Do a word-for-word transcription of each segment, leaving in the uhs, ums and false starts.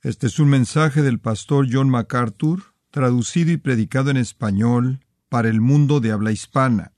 Este es un mensaje del pastor John MacArthur, traducido y predicado en español para el mundo de habla hispana.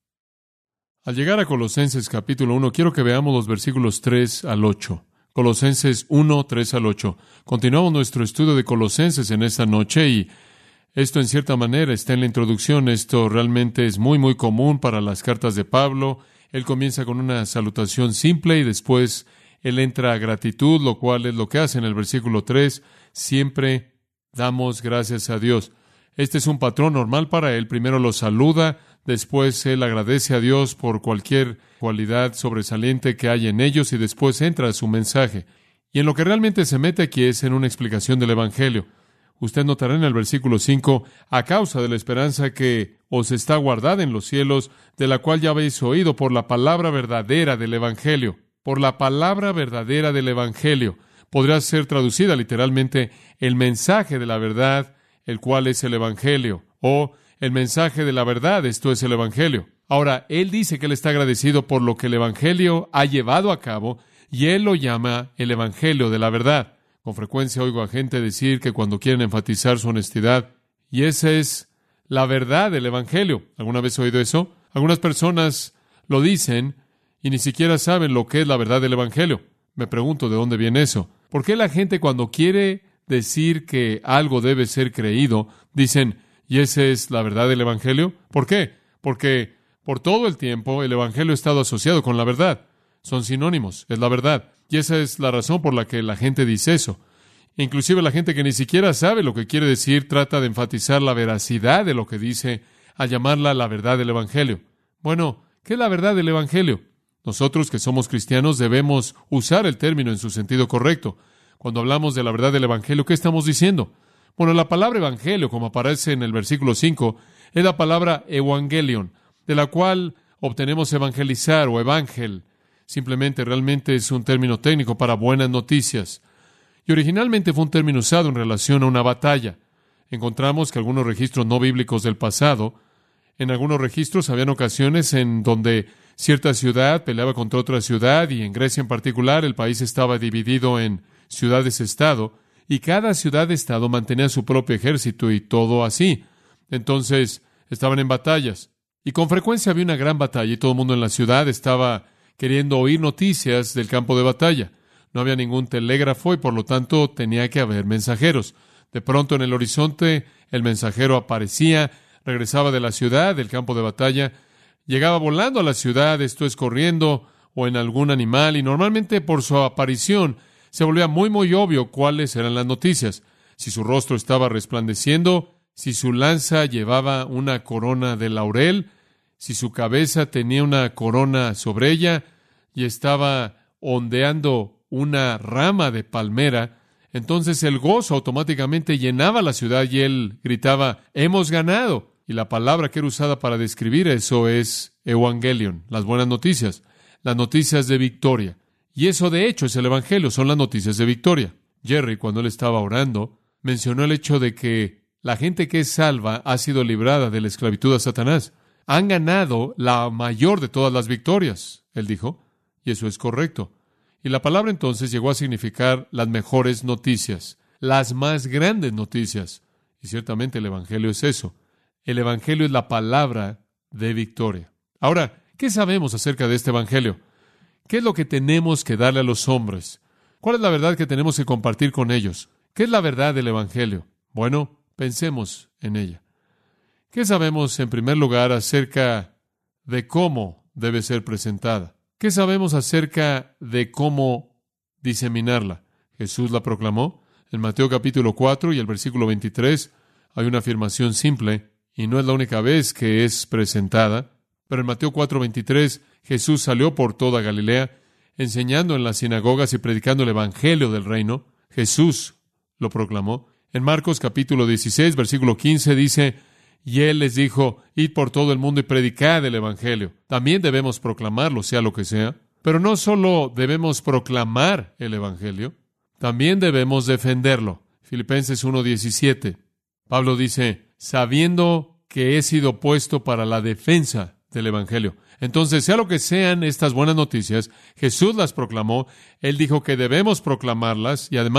Al llegar a Colosenses capítulo uno, quiero que veamos los versículos tres al ocho. Colosenses uno, tres al ocho. Continuamos nuestro estudio de Colosenses en esta noche y esto en cierta manera está en la introducción. Esto realmente es muy, muy común para las cartas de Pablo. Él comienza con una salutación simple y después él entra a gratitud, lo cual es lo que hace en el versículo tres. Siempre damos gracias a Dios. Este es un patrón normal para él. Primero lo saluda, después él agradece a Dios por cualquier cualidad sobresaliente que haya en ellos y después entra a su mensaje. Y en lo que realmente se mete aquí es en una explicación del Evangelio. Usted notará en el versículo cinco, a causa de la esperanza que os está guardada en los cielos, de la cual ya habéis oído por la palabra verdadera del Evangelio. Por la palabra verdadera del Evangelio. Podría ser traducida literalmente el mensaje de la verdad, el cual es el Evangelio, o el mensaje de la verdad, esto es el Evangelio. Ahora, él dice que él está agradecido por lo que el Evangelio ha llevado a cabo, y él lo llama el Evangelio de la verdad. Con frecuencia oigo a gente decir que cuando quieren enfatizar su honestidad, y esa es la verdad del Evangelio. ¿Alguna vez he oído eso? Algunas personas lo dicen y ni siquiera saben lo que es la verdad del Evangelio. Me pregunto de dónde viene eso. ¿Por qué la gente cuando quiere decir que algo debe ser creído, dicen, ¿y esa es la verdad del Evangelio? ¿Por qué? Porque por todo el tiempo el Evangelio ha estado asociado con la verdad. Son sinónimos, es la verdad. Y esa es la razón por la que la gente dice eso. Inclusive la gente que ni siquiera sabe lo que quiere decir trata de enfatizar la veracidad de lo que dice al llamarla la verdad del Evangelio. Bueno, ¿qué es la verdad del Evangelio? Nosotros que somos cristianos debemos usar el término en su sentido correcto. Cuando hablamos de la verdad del Evangelio, ¿qué estamos diciendo? Bueno, la palabra Evangelio, como aparece en el versículo cinco, es la palabra Evangelion, de la cual obtenemos evangelizar o evangel. Simplemente realmente es un término técnico para buenas noticias. Y originalmente fue un término usado en relación a una batalla. Encontramos que algunos registros no bíblicos del pasado, en algunos registros habían ocasiones en donde cierta ciudad peleaba contra otra ciudad, y en Grecia en particular el país estaba dividido en ciudades-estado, y cada ciudad-estado mantenía su propio ejército y todo así. Entonces, estaban en batallas. Y con frecuencia había una gran batalla y todo el mundo en la ciudad estaba queriendo oír noticias del campo de batalla. No había ningún telégrafo y por lo tanto tenía que haber mensajeros. De pronto en el horizonte el mensajero aparecía, regresaba de la ciudad, del campo de batalla, llegaba volando a la ciudad, esto es corriendo o en algún animal, y normalmente por su aparición se volvía muy muy obvio cuáles eran las noticias. Si su rostro estaba resplandeciendo, si su lanza llevaba una corona de laurel, si su cabeza tenía una corona sobre ella y estaba ondeando una rama de palmera, entonces el gozo automáticamente llenaba la ciudad y él gritaba, ¡hemos ganado! Y la palabra que era usada para describir eso es Evangelion, las buenas noticias, las noticias de victoria. Y eso de hecho es el Evangelio, son las noticias de victoria. Jerry, cuando él estaba orando, mencionó el hecho de que la gente que es salva ha sido librada de la esclavitud a Satanás. Han ganado la mayor de todas las victorias, él dijo, y eso es correcto. Y la palabra entonces llegó a significar las mejores noticias, las más grandes noticias. Y ciertamente el Evangelio es eso. El Evangelio es la palabra de victoria. Ahora, ¿qué sabemos acerca de este Evangelio? ¿Qué es lo que tenemos que darle a los hombres? ¿Cuál es la verdad que tenemos que compartir con ellos? ¿Qué es la verdad del Evangelio? Bueno, pensemos en ella. ¿Qué sabemos, en primer lugar, acerca de cómo debe ser presentada? ¿Qué sabemos acerca de cómo diseminarla? Jesús la proclamó. En Mateo capítulo cuatro y el versículo veintitrés hay una afirmación simple, y no es la única vez que es presentada, pero en Mateo cuatro veintitrés Jesús salió por toda Galilea, enseñando en las sinagogas y predicando el Evangelio del reino. Jesús lo proclamó. En Marcos capítulo dieciséis, versículo quince dice, y él les dijo, id por todo el mundo y predicad el Evangelio. También debemos proclamarlo, sea lo que sea. Pero no solo debemos proclamar el Evangelio, también debemos defenderlo. Filipenses uno diecisiete. Pablo dice, sabiendo que he sido puesto para la defensa del Evangelio. Entonces, sea lo que sean estas buenas noticias, Jesús las proclamó, Él dijo que debemos proclamarlas y además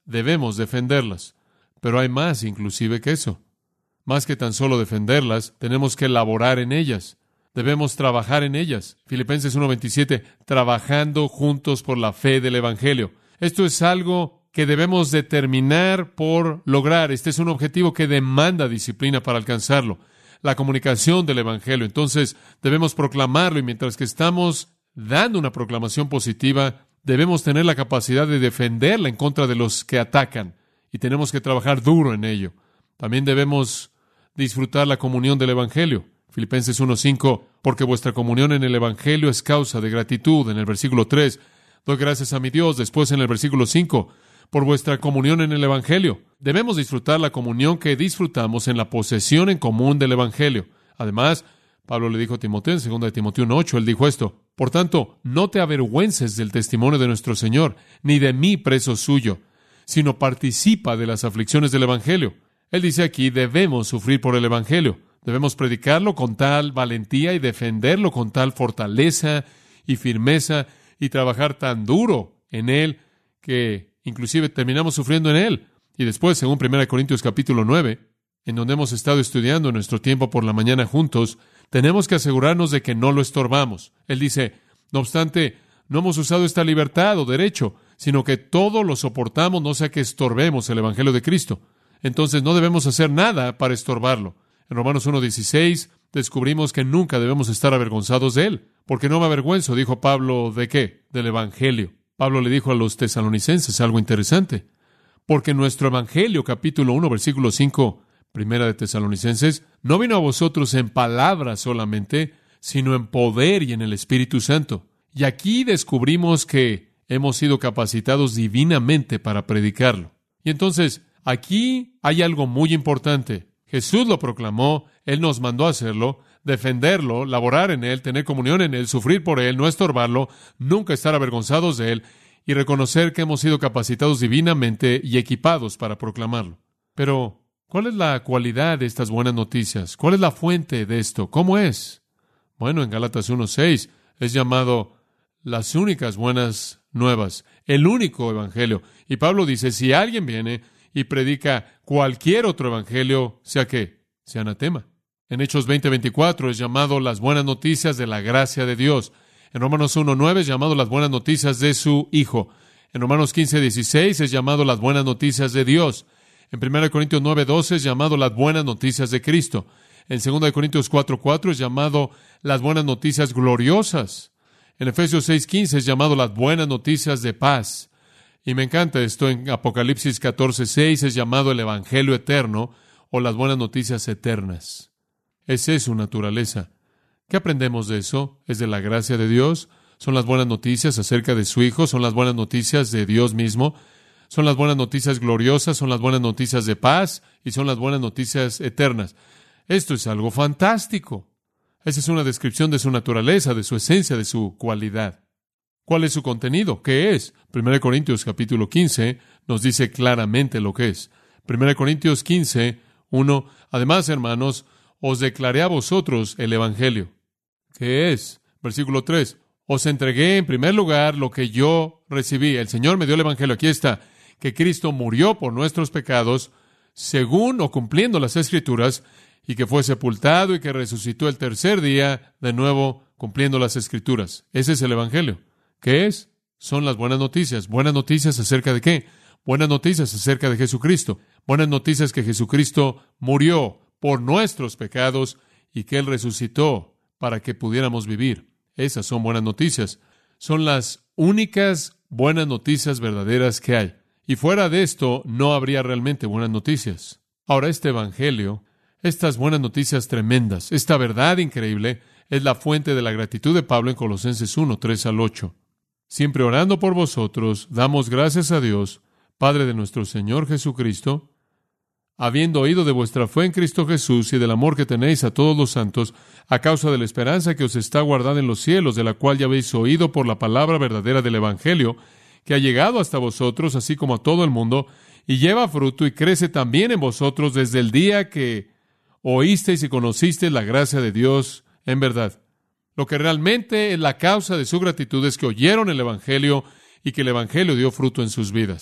debemos defenderlas. Pero hay más inclusive que eso. Más que tan solo defenderlas, tenemos que laborar en ellas. Debemos trabajar en ellas. Filipenses uno veintisiete, trabajando juntos por la fe del Evangelio. Esto es algo que debemos determinar por lograr. Este es un objetivo que demanda disciplina para alcanzarlo. La comunicación del Evangelio. Entonces, debemos proclamarlo y mientras que estamos dando una proclamación positiva, debemos tener la capacidad de defenderla en contra de los que atacan. Y tenemos que trabajar duro en ello. También debemos disfrutar la comunión del Evangelio. Filipenses uno cinco, porque vuestra comunión en el Evangelio es causa de gratitud. En el versículo tres, doy gracias a mi Dios. Después en el versículo cinco, por vuestra comunión en el Evangelio. Debemos disfrutar la comunión que disfrutamos en la posesión en común del Evangelio. Además, Pablo le dijo a Timoteo en segunda de Timoteo uno ocho, él dijo esto, por tanto, no te avergüences del testimonio de nuestro Señor, ni de mí preso suyo, sino participa de las aflicciones del Evangelio. Él dice aquí, debemos sufrir por el Evangelio. Debemos predicarlo con tal valentía y defenderlo con tal fortaleza y firmeza y trabajar tan duro en él que inclusive terminamos sufriendo en él. Y después, según primera Corintios capítulo nueve, en donde hemos estado estudiando nuestro tiempo por la mañana juntos, tenemos que asegurarnos de que no lo estorbamos. Él dice, no obstante, no hemos usado esta libertad o derecho, sino que todo lo soportamos, no sea que estorbemos el Evangelio de Cristo. Entonces no debemos hacer nada para estorbarlo. En Romanos uno dieciséis descubrimos que nunca debemos estar avergonzados de él, porque no me avergüenzo, dijo Pablo, ¿de qué? Del Evangelio. Pablo le dijo a los tesalonicenses algo interesante, porque nuestro Evangelio, capítulo uno, versículo cinco, primera de Tesalonicenses, no vino a vosotros en palabras solamente, sino en poder y en el Espíritu Santo. Y aquí descubrimos que hemos sido capacitados divinamente para predicarlo. Y entonces, aquí hay algo muy importante. Jesús lo proclamó, Él nos mandó a hacerlo, defenderlo, laborar en Él, tener comunión en Él, sufrir por Él, no estorbarlo, nunca estar avergonzados de Él y reconocer que hemos sido capacitados divinamente y equipados para proclamarlo. Pero, ¿cuál es la cualidad de estas buenas noticias? ¿Cuál es la fuente de esto? ¿Cómo es? Bueno, en Gálatas uno seis es llamado las únicas buenas nuevas, el único evangelio. Y Pablo dice, si alguien viene y predica cualquier otro evangelio, sea que sea anatema. En Hechos veinte veinticuatro es llamado las buenas noticias de la gracia de Dios. En Romanos uno nueve es llamado las buenas noticias de su Hijo. En Romanos quince dieciséis es llamado las buenas noticias de Dios. En primera Corintios nueve doce es llamado las buenas noticias de Cristo. En segunda Corintios cuatro cuatro es llamado las buenas noticias gloriosas. En Efesios seis quince es llamado las buenas noticias de paz. Y me encanta esto, en Apocalipsis catorce seis es llamado el Evangelio eterno o las buenas noticias eternas. Esa es su naturaleza. ¿Qué aprendemos de eso? ¿Es de la gracia de Dios? ¿Son las buenas noticias acerca de su Hijo? ¿Son las buenas noticias de Dios mismo? ¿Son las buenas noticias gloriosas? ¿Son las buenas noticias de paz? ¿Y son las buenas noticias eternas? Esto es algo fantástico. Esa es una descripción de su naturaleza, de su esencia, de su cualidad. ¿Cuál es su contenido? ¿Qué es? primera Corintios capítulo quince nos dice claramente lo que es. primera Corintios quince, uno. Además, hermanos, os declaré a vosotros el Evangelio. ¿Qué es? Versículo tres. Os entregué en primer lugar lo que yo recibí. El Señor me dio el Evangelio. Aquí está. Que Cristo murió por nuestros pecados, según o cumpliendo las Escrituras, y que fue sepultado y que resucitó el tercer día, de nuevo cumpliendo las Escrituras. Ese es el Evangelio. ¿Qué es? Son las buenas noticias. ¿Buenas noticias acerca de qué? Buenas noticias acerca de Jesucristo. Buenas noticias que Jesucristo murió por nuestros pecados y que Él resucitó para que pudiéramos vivir. Esas son buenas noticias. Son las únicas buenas noticias verdaderas que hay. Y fuera de esto, no habría realmente buenas noticias. Ahora, este Evangelio, estas buenas noticias tremendas, esta verdad increíble, es la fuente de la gratitud de Pablo en Colosenses uno, tres al ocho. Siempre orando por vosotros, damos gracias a Dios, Padre de nuestro Señor Jesucristo, habiendo oído de vuestra fe en Cristo Jesús y del amor que tenéis a todos los santos, a causa de la esperanza que os está guardada en los cielos, de la cual ya habéis oído por la palabra verdadera del Evangelio, que ha llegado hasta vosotros, así como a todo el mundo, y lleva fruto y crece también en vosotros desde el día que oísteis y conocisteis la gracia de Dios en verdad. Lo que realmente es la causa de su gratitud es que oyeron el Evangelio y que el Evangelio dio fruto en sus vidas.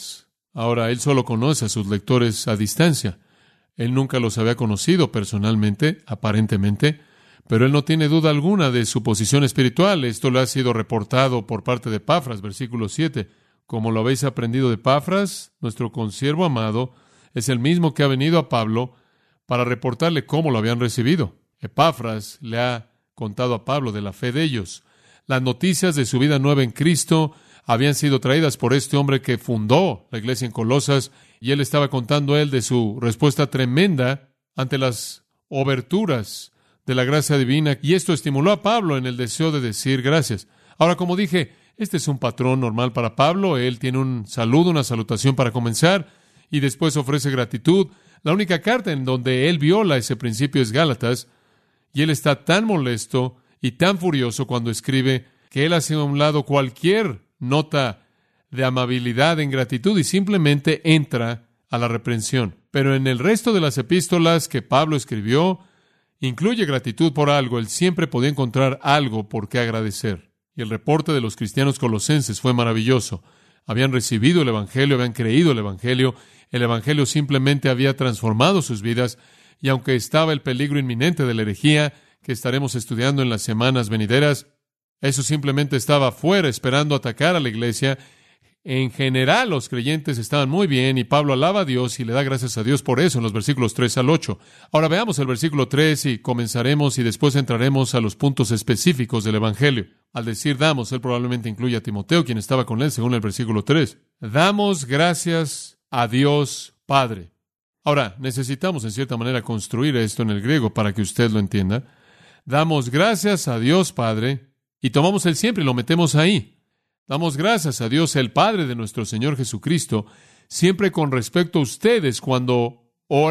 Ahora, él solo conoce a sus lectores a distancia. Él nunca los había conocido personalmente, aparentemente, pero él no tiene duda alguna de su posición espiritual. Esto le ha sido reportado por parte de Epafras, versículo siete. Como lo habéis aprendido de Epafras, nuestro consiervo amado, es el mismo que ha venido a Pablo para reportarle cómo lo habían recibido. Epafras le ha contado a Pablo de la fe de ellos. Las noticias de su vida nueva en Cristo habían sido traídas por este hombre que fundó la iglesia en Colosas, y él estaba contando a él de su respuesta tremenda ante las oberturas de la gracia divina, y esto estimuló a Pablo en el deseo de decir gracias. Ahora, como dije, este es un patrón normal para Pablo. Él tiene un saludo, una salutación para comenzar, y después ofrece gratitud. La única carta en donde él viola ese principio es Gálatas, y él está tan molesto y tan furioso cuando escribe que él hace a un lado cualquier nota de amabilidad en gratitud y simplemente entra a la reprensión. Pero en el resto de las epístolas que Pablo escribió, incluye gratitud por algo. Él siempre podía encontrar algo por qué agradecer. Y el reporte de los cristianos colosenses fue maravilloso. Habían recibido el Evangelio, habían creído el Evangelio. El Evangelio simplemente había transformado sus vidas, y aunque estaba el peligro inminente de la herejía que estaremos estudiando en las semanas venideras, eso simplemente estaba afuera esperando atacar a la iglesia. En general, los creyentes estaban muy bien, y Pablo alaba a Dios y le da gracias a Dios por eso en los versículos tres al ocho. Ahora veamos el versículo tres y comenzaremos y después entraremos a los puntos específicos del Evangelio. Al decir damos, él probablemente incluye a Timoteo, quien estaba con él, según el versículo tres. Damos gracias a Dios Padre. Ahora, necesitamos en cierta manera construir esto en el griego para que usted lo entienda. Damos gracias a Dios Padre, y tomamos el siempre y lo metemos ahí. Damos gracias a Dios, el Padre de nuestro Señor Jesucristo, siempre con respecto a ustedes cuando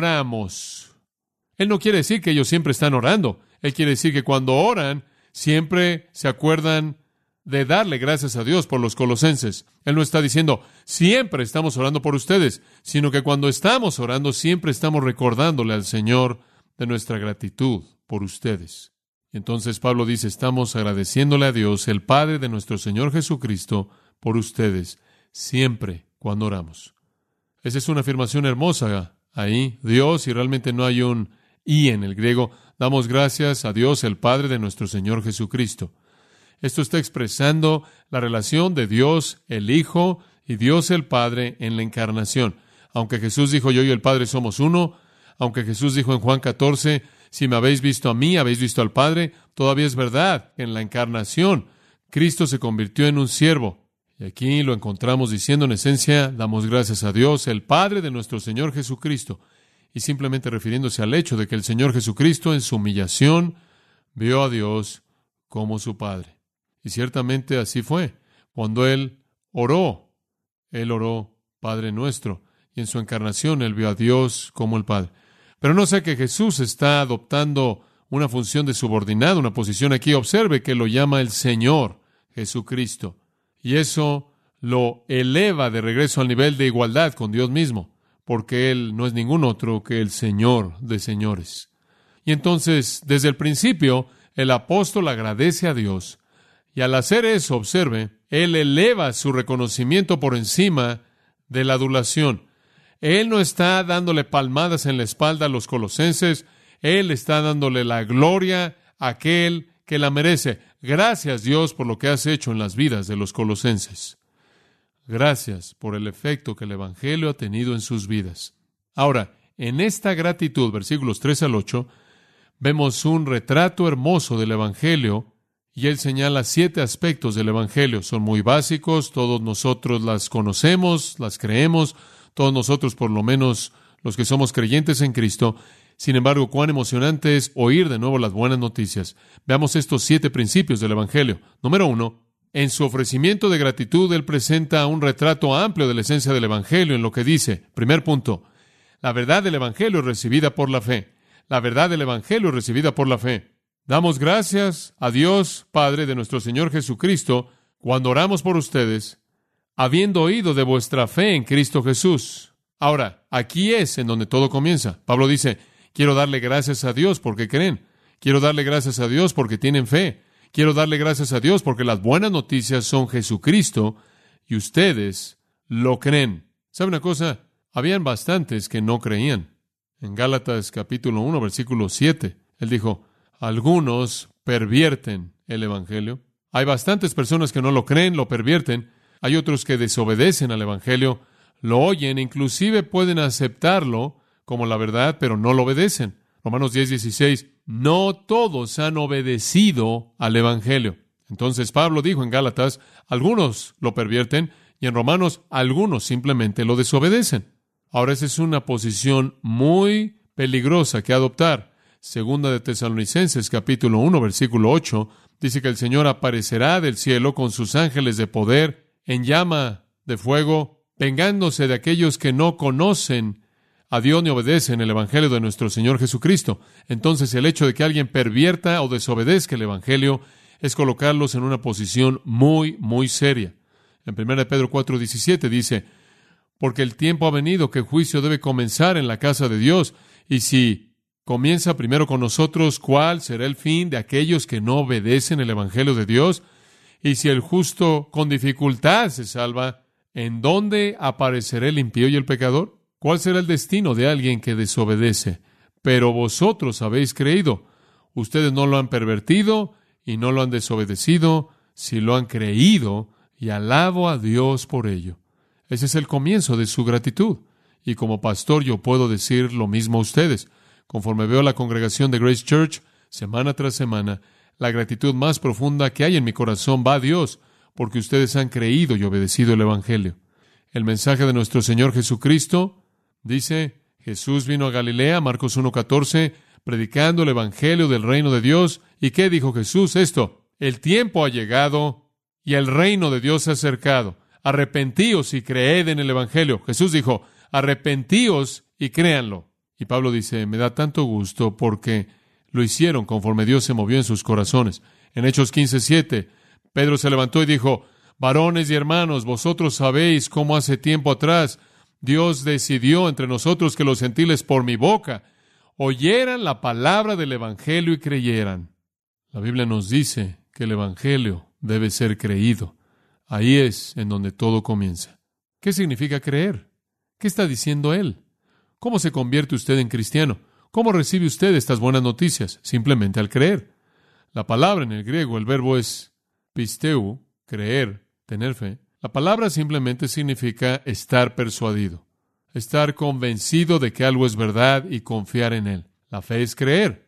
oramos. Él no quiere decir que ellos siempre están orando. Él quiere decir que cuando oran, siempre se acuerdan de darle gracias a Dios por los colosenses. Él no está diciendo, siempre estamos orando por ustedes, sino que cuando estamos orando, siempre estamos recordándole al Señor de nuestra gratitud por ustedes. Y entonces Pablo dice, estamos agradeciéndole a Dios, el Padre de nuestro Señor Jesucristo, por ustedes, siempre cuando oramos. Esa es una afirmación hermosa ahí. Dios, y realmente no hay un y en el griego, damos gracias a Dios, el Padre de nuestro Señor Jesucristo. Esto está expresando la relación de Dios, el Hijo, y Dios el Padre en la encarnación. Aunque Jesús dijo, yo y el Padre somos uno, aunque Jesús dijo en Juan catorce, si me habéis visto a mí, habéis visto al Padre, todavía es verdad que en la encarnación Cristo se convirtió en un siervo. Y aquí lo encontramos diciendo en esencia, damos gracias a Dios, el Padre de nuestro Señor Jesucristo. Y simplemente refiriéndose al hecho de que el Señor Jesucristo en su humillación vio a Dios como su Padre. Y ciertamente así fue. Cuando Él oró, Él oró Padre nuestro. Y en su encarnación Él vio a Dios como el Padre. Pero no sé que Jesús está adoptando una función de subordinado, una posición aquí. Observe que lo llama el Señor Jesucristo. Y eso lo eleva de regreso al nivel de igualdad con Dios mismo, porque Él no es ningún otro que el Señor de señores. Y entonces, desde el principio, el apóstol agradece a Dios. Y al hacer eso, observe, él eleva su reconocimiento por encima de la adulación. Él no está dándole palmadas en la espalda a los colosenses. Él está dándole la gloria a aquel que la merece. Gracias, Dios, por lo que has hecho en las vidas de los colosenses. Gracias por el efecto que el Evangelio ha tenido en sus vidas. Ahora, en esta gratitud, versículos tres al ocho, vemos un retrato hermoso del Evangelio, y él señala siete aspectos del Evangelio. Son muy básicos, todos nosotros las conocemos, las creemos, todos nosotros, por lo menos los que somos creyentes en Cristo. Sin embargo, cuán emocionante es oír de nuevo las buenas noticias. Veamos estos siete principios del Evangelio. Número uno, en su ofrecimiento de gratitud, él presenta un retrato amplio de la esencia del Evangelio en lo que dice. Primer punto, la verdad del Evangelio es recibida por la fe. La verdad del Evangelio es recibida por la fe. Damos gracias a Dios, Padre de nuestro Señor Jesucristo, cuando oramos por ustedes, habiendo oído de vuestra fe en Cristo Jesús. Ahora, aquí es en donde todo comienza. Pablo dice, quiero darle gracias a Dios porque creen. Quiero darle gracias a Dios porque tienen fe. Quiero darle gracias a Dios porque las buenas noticias son Jesucristo y ustedes lo creen. ¿Sabe una cosa? Habían bastantes que no creían. En Gálatas capítulo uno, versículo siete, él dijo, algunos pervierten el Evangelio. Hay bastantes personas que no lo creen, lo pervierten. Hay otros que desobedecen al Evangelio, lo oyen, inclusive pueden aceptarlo como la verdad, pero no lo obedecen. Romanos diez, dieciséis, no todos han obedecido al Evangelio. Entonces Pablo dijo en Gálatas, algunos lo pervierten, y en Romanos, algunos simplemente lo desobedecen. Ahora, esa es una posición muy peligrosa que adoptar. Segunda de Tesalonicenses, capítulo uno, versículo ocho, dice que el Señor aparecerá del cielo con sus ángeles de poder en llama de fuego, vengándose de aquellos que no conocen a Dios ni obedecen el Evangelio de nuestro Señor Jesucristo. Entonces, el hecho de que alguien pervierta o desobedezca el Evangelio es colocarlos en una posición muy, muy seria. En primera de Pedro cuatro, diecisiete dice, porque el tiempo ha venido que el juicio debe comenzar en la casa de Dios, y si comienza primero con nosotros, ¿cuál será el fin de aquellos que no obedecen el Evangelio de Dios? Y si el justo con dificultad se salva, ¿en dónde aparecerá el impío y el pecador? ¿Cuál será el destino de alguien que desobedece? Pero vosotros habéis creído. Ustedes no lo han pervertido y no lo han desobedecido, si lo han creído, y alabo a Dios por ello. Ese es el comienzo de su gratitud. Y como pastor yo puedo decir lo mismo a ustedes. Conforme veo la congregación de Grace Church, semana tras semana, la gratitud más profunda que hay en mi corazón va a Dios, porque ustedes han creído y obedecido el Evangelio. El mensaje de nuestro Señor Jesucristo dice, Jesús vino a Galilea, Marcos uno, catorce, predicando el Evangelio del reino de Dios. ¿Y qué dijo Jesús? Esto, el tiempo ha llegado y el reino de Dios se ha acercado. Arrepentíos y creed en el Evangelio. Jesús dijo, arrepentíos y créanlo. Y Pablo dice, me da tanto gusto porque lo hicieron conforme Dios se movió en sus corazones. En Hechos quince, siete, Pedro se levantó y dijo, varones y hermanos, vosotros sabéis cómo hace tiempo atrás Dios decidió entre nosotros que los gentiles por mi boca oyeran la palabra del Evangelio y creyeran. La Biblia nos dice que el Evangelio debe ser creído. Ahí es en donde todo comienza. ¿Qué significa creer? ¿Qué está diciendo él? ¿Cómo se convierte usted en cristiano? ¿Cómo recibe usted estas buenas noticias? Simplemente al creer. La palabra en el griego, el verbo es pisteu, creer, tener fe. La palabra simplemente significa estar persuadido, estar convencido de que algo es verdad y confiar en él. La fe es creer.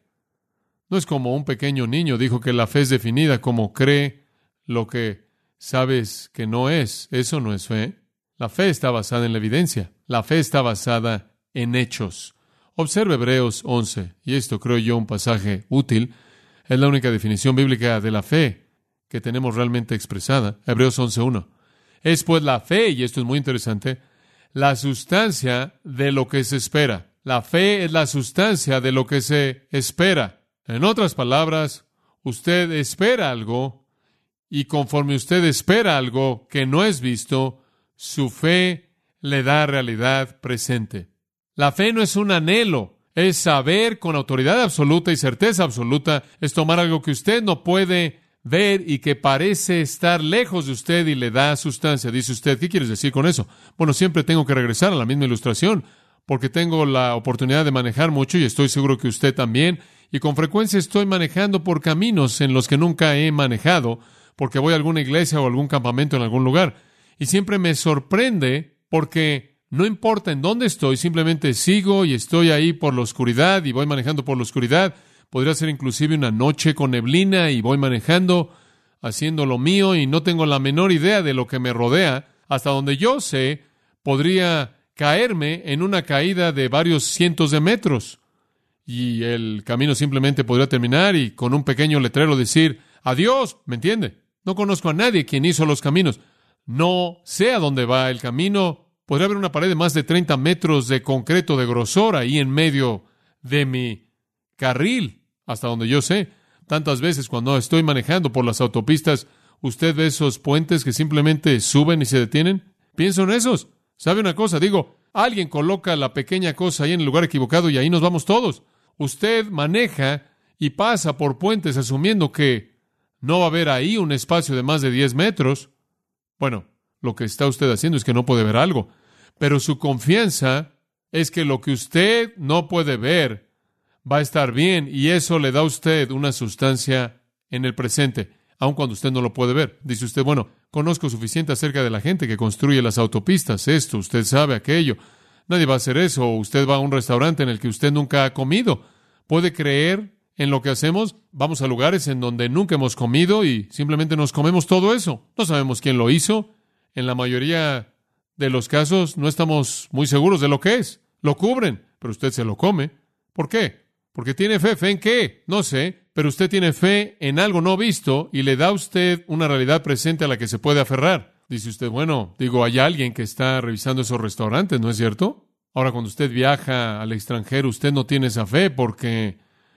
No es como un pequeño niño dijo que la fe es definida como cree lo que sabes que no es. Eso no es fe. La fe está basada en la evidencia. La fe está basada en hechos. Observe Hebreos once, y esto creo yo un pasaje útil. Es la única definición bíblica de la fe que tenemos realmente expresada. Hebreos once uno. Es pues la fe, y esto es muy interesante, la sustancia de lo que se espera. La fe es la sustancia de lo que se espera. En otras palabras, usted espera algo, y conforme usted espera algo que no es visto, su fe le da realidad presente. La fe no es un anhelo, es saber con autoridad absoluta y certeza absoluta, es tomar algo que usted no puede ver y que parece estar lejos de usted y le da sustancia. Dice usted, ¿qué quieres decir con eso? Bueno, siempre tengo que regresar a la misma ilustración, porque tengo la oportunidad de manejar mucho y estoy seguro que usted también, y con frecuencia estoy manejando por caminos en los que nunca he manejado, porque voy a alguna iglesia o algún campamento en algún lugar, y siempre me sorprende porque no importa en dónde estoy, simplemente sigo y estoy ahí por la oscuridad y voy manejando por la oscuridad. Podría ser inclusive una noche con neblina y voy manejando, haciendo lo mío y no tengo la menor idea de lo que me rodea. Hasta donde yo sé, podría caerme en una caída de varios cientos de metros. Y el camino simplemente podría terminar y con un pequeño letrero decir, adiós, ¿me entiende? No conozco a nadie quien hizo los caminos. No sé a dónde va el camino. Podría haber una pared de más de treinta metros de concreto de grosor ahí en medio de mi carril. Hasta donde yo sé, tantas veces cuando estoy manejando por las autopistas, usted ve esos puentes que simplemente suben y se detienen. Pienso en esos. ¿Sabe una cosa? Digo, alguien coloca la pequeña cosa ahí en el lugar equivocado y ahí nos vamos todos. Usted maneja y pasa por puentes asumiendo que no va a haber ahí un espacio de más de diez metros. Bueno, lo que está usted haciendo es que no puede ver algo. pero su confianza es que lo que usted no puede ver va a estar bien, y eso le da a usted una sustancia en el presente, aun cuando usted no lo puede ver. Dice usted, bueno, conozco suficiente acerca de la gente que construye las autopistas, esto, usted sabe aquello. Nadie va a hacer eso. Usted va a un restaurante en el que usted nunca ha comido. ¿Puede creer en lo que hacemos? Vamos a lugares en donde nunca hemos comido y simplemente nos comemos todo eso. No sabemos quién lo hizo. En la mayoría de los casos no estamos muy seguros de lo que es. Lo cubren, pero usted se lo come. ¿Por qué? Porque tiene fe. ¿Fe en qué? No sé, pero usted tiene fe en algo no visto y le da a usted una realidad presente a la que se puede aferrar. Dice usted, bueno, digo, hay alguien que está revisando esos restaurantes, ¿no es cierto? Ahora, cuando usted viaja al extranjero, usted no tiene esa fe porque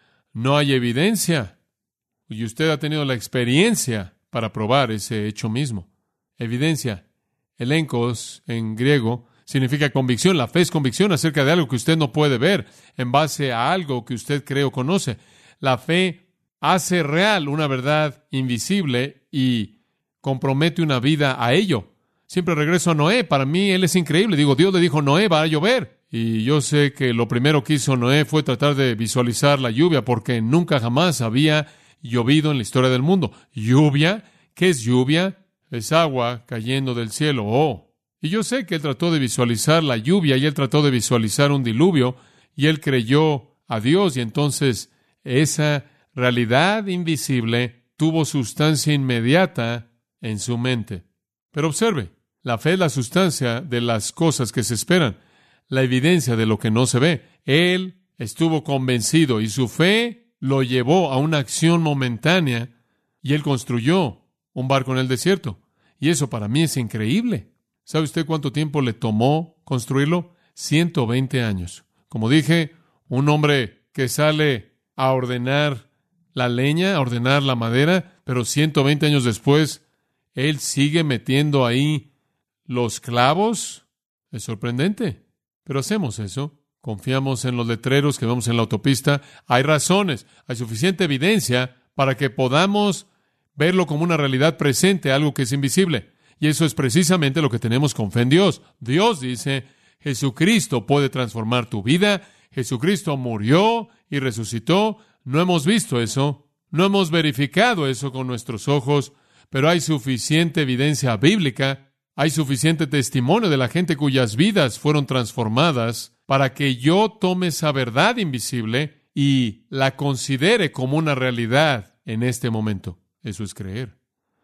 no hay evidencia. Y usted ha tenido la experiencia para probar ese hecho mismo. Evidencia. Elencos, en griego, significa convicción. La fe es convicción acerca de algo que usted no puede ver en base a algo que usted cree o conoce. La fe hace real una verdad invisible y compromete una vida a ello. Siempre regreso a Noé. Para mí, él es increíble. Digo, Dios le dijo, Noé, va a llover. Y yo sé que lo primero que hizo Noé fue tratar de visualizar la lluvia, porque nunca jamás había llovido en la historia del mundo. ¿Lluvia? ¿Qué es lluvia? Es agua cayendo del cielo. Oh. Y yo sé que él trató de visualizar la lluvia y él trató de visualizar un diluvio y él creyó a Dios, y entonces esa realidad invisible tuvo sustancia inmediata en su mente. Pero observe, la fe es la sustancia de las cosas que se esperan, la evidencia de lo que no se ve. Él estuvo convencido y su fe lo llevó a una acción momentánea y él construyó un barco en el desierto. Y eso para mí es increíble. ¿Sabe usted cuánto tiempo le tomó construirlo? ciento veinte años. Como dije, un hombre que sale a ordenar la leña, a ordenar la madera, pero ciento veinte años después, él sigue metiendo ahí los clavos. Es sorprendente. Pero hacemos eso. Confiamos en los letreros que vemos en la autopista. Hay razones, hay suficiente evidencia para que podamos verlo como una realidad presente, algo que es invisible. Y eso es precisamente lo que tenemos con fe en Dios. Dios dice, Jesucristo puede transformar tu vida. Jesucristo murió y resucitó. No hemos visto eso, no hemos verificado eso con nuestros ojos, pero hay suficiente evidencia bíblica, hay suficiente testimonio de la gente cuyas vidas fueron transformadas para que yo tome esa verdad invisible y la considere como una realidad en este momento. Eso es creer.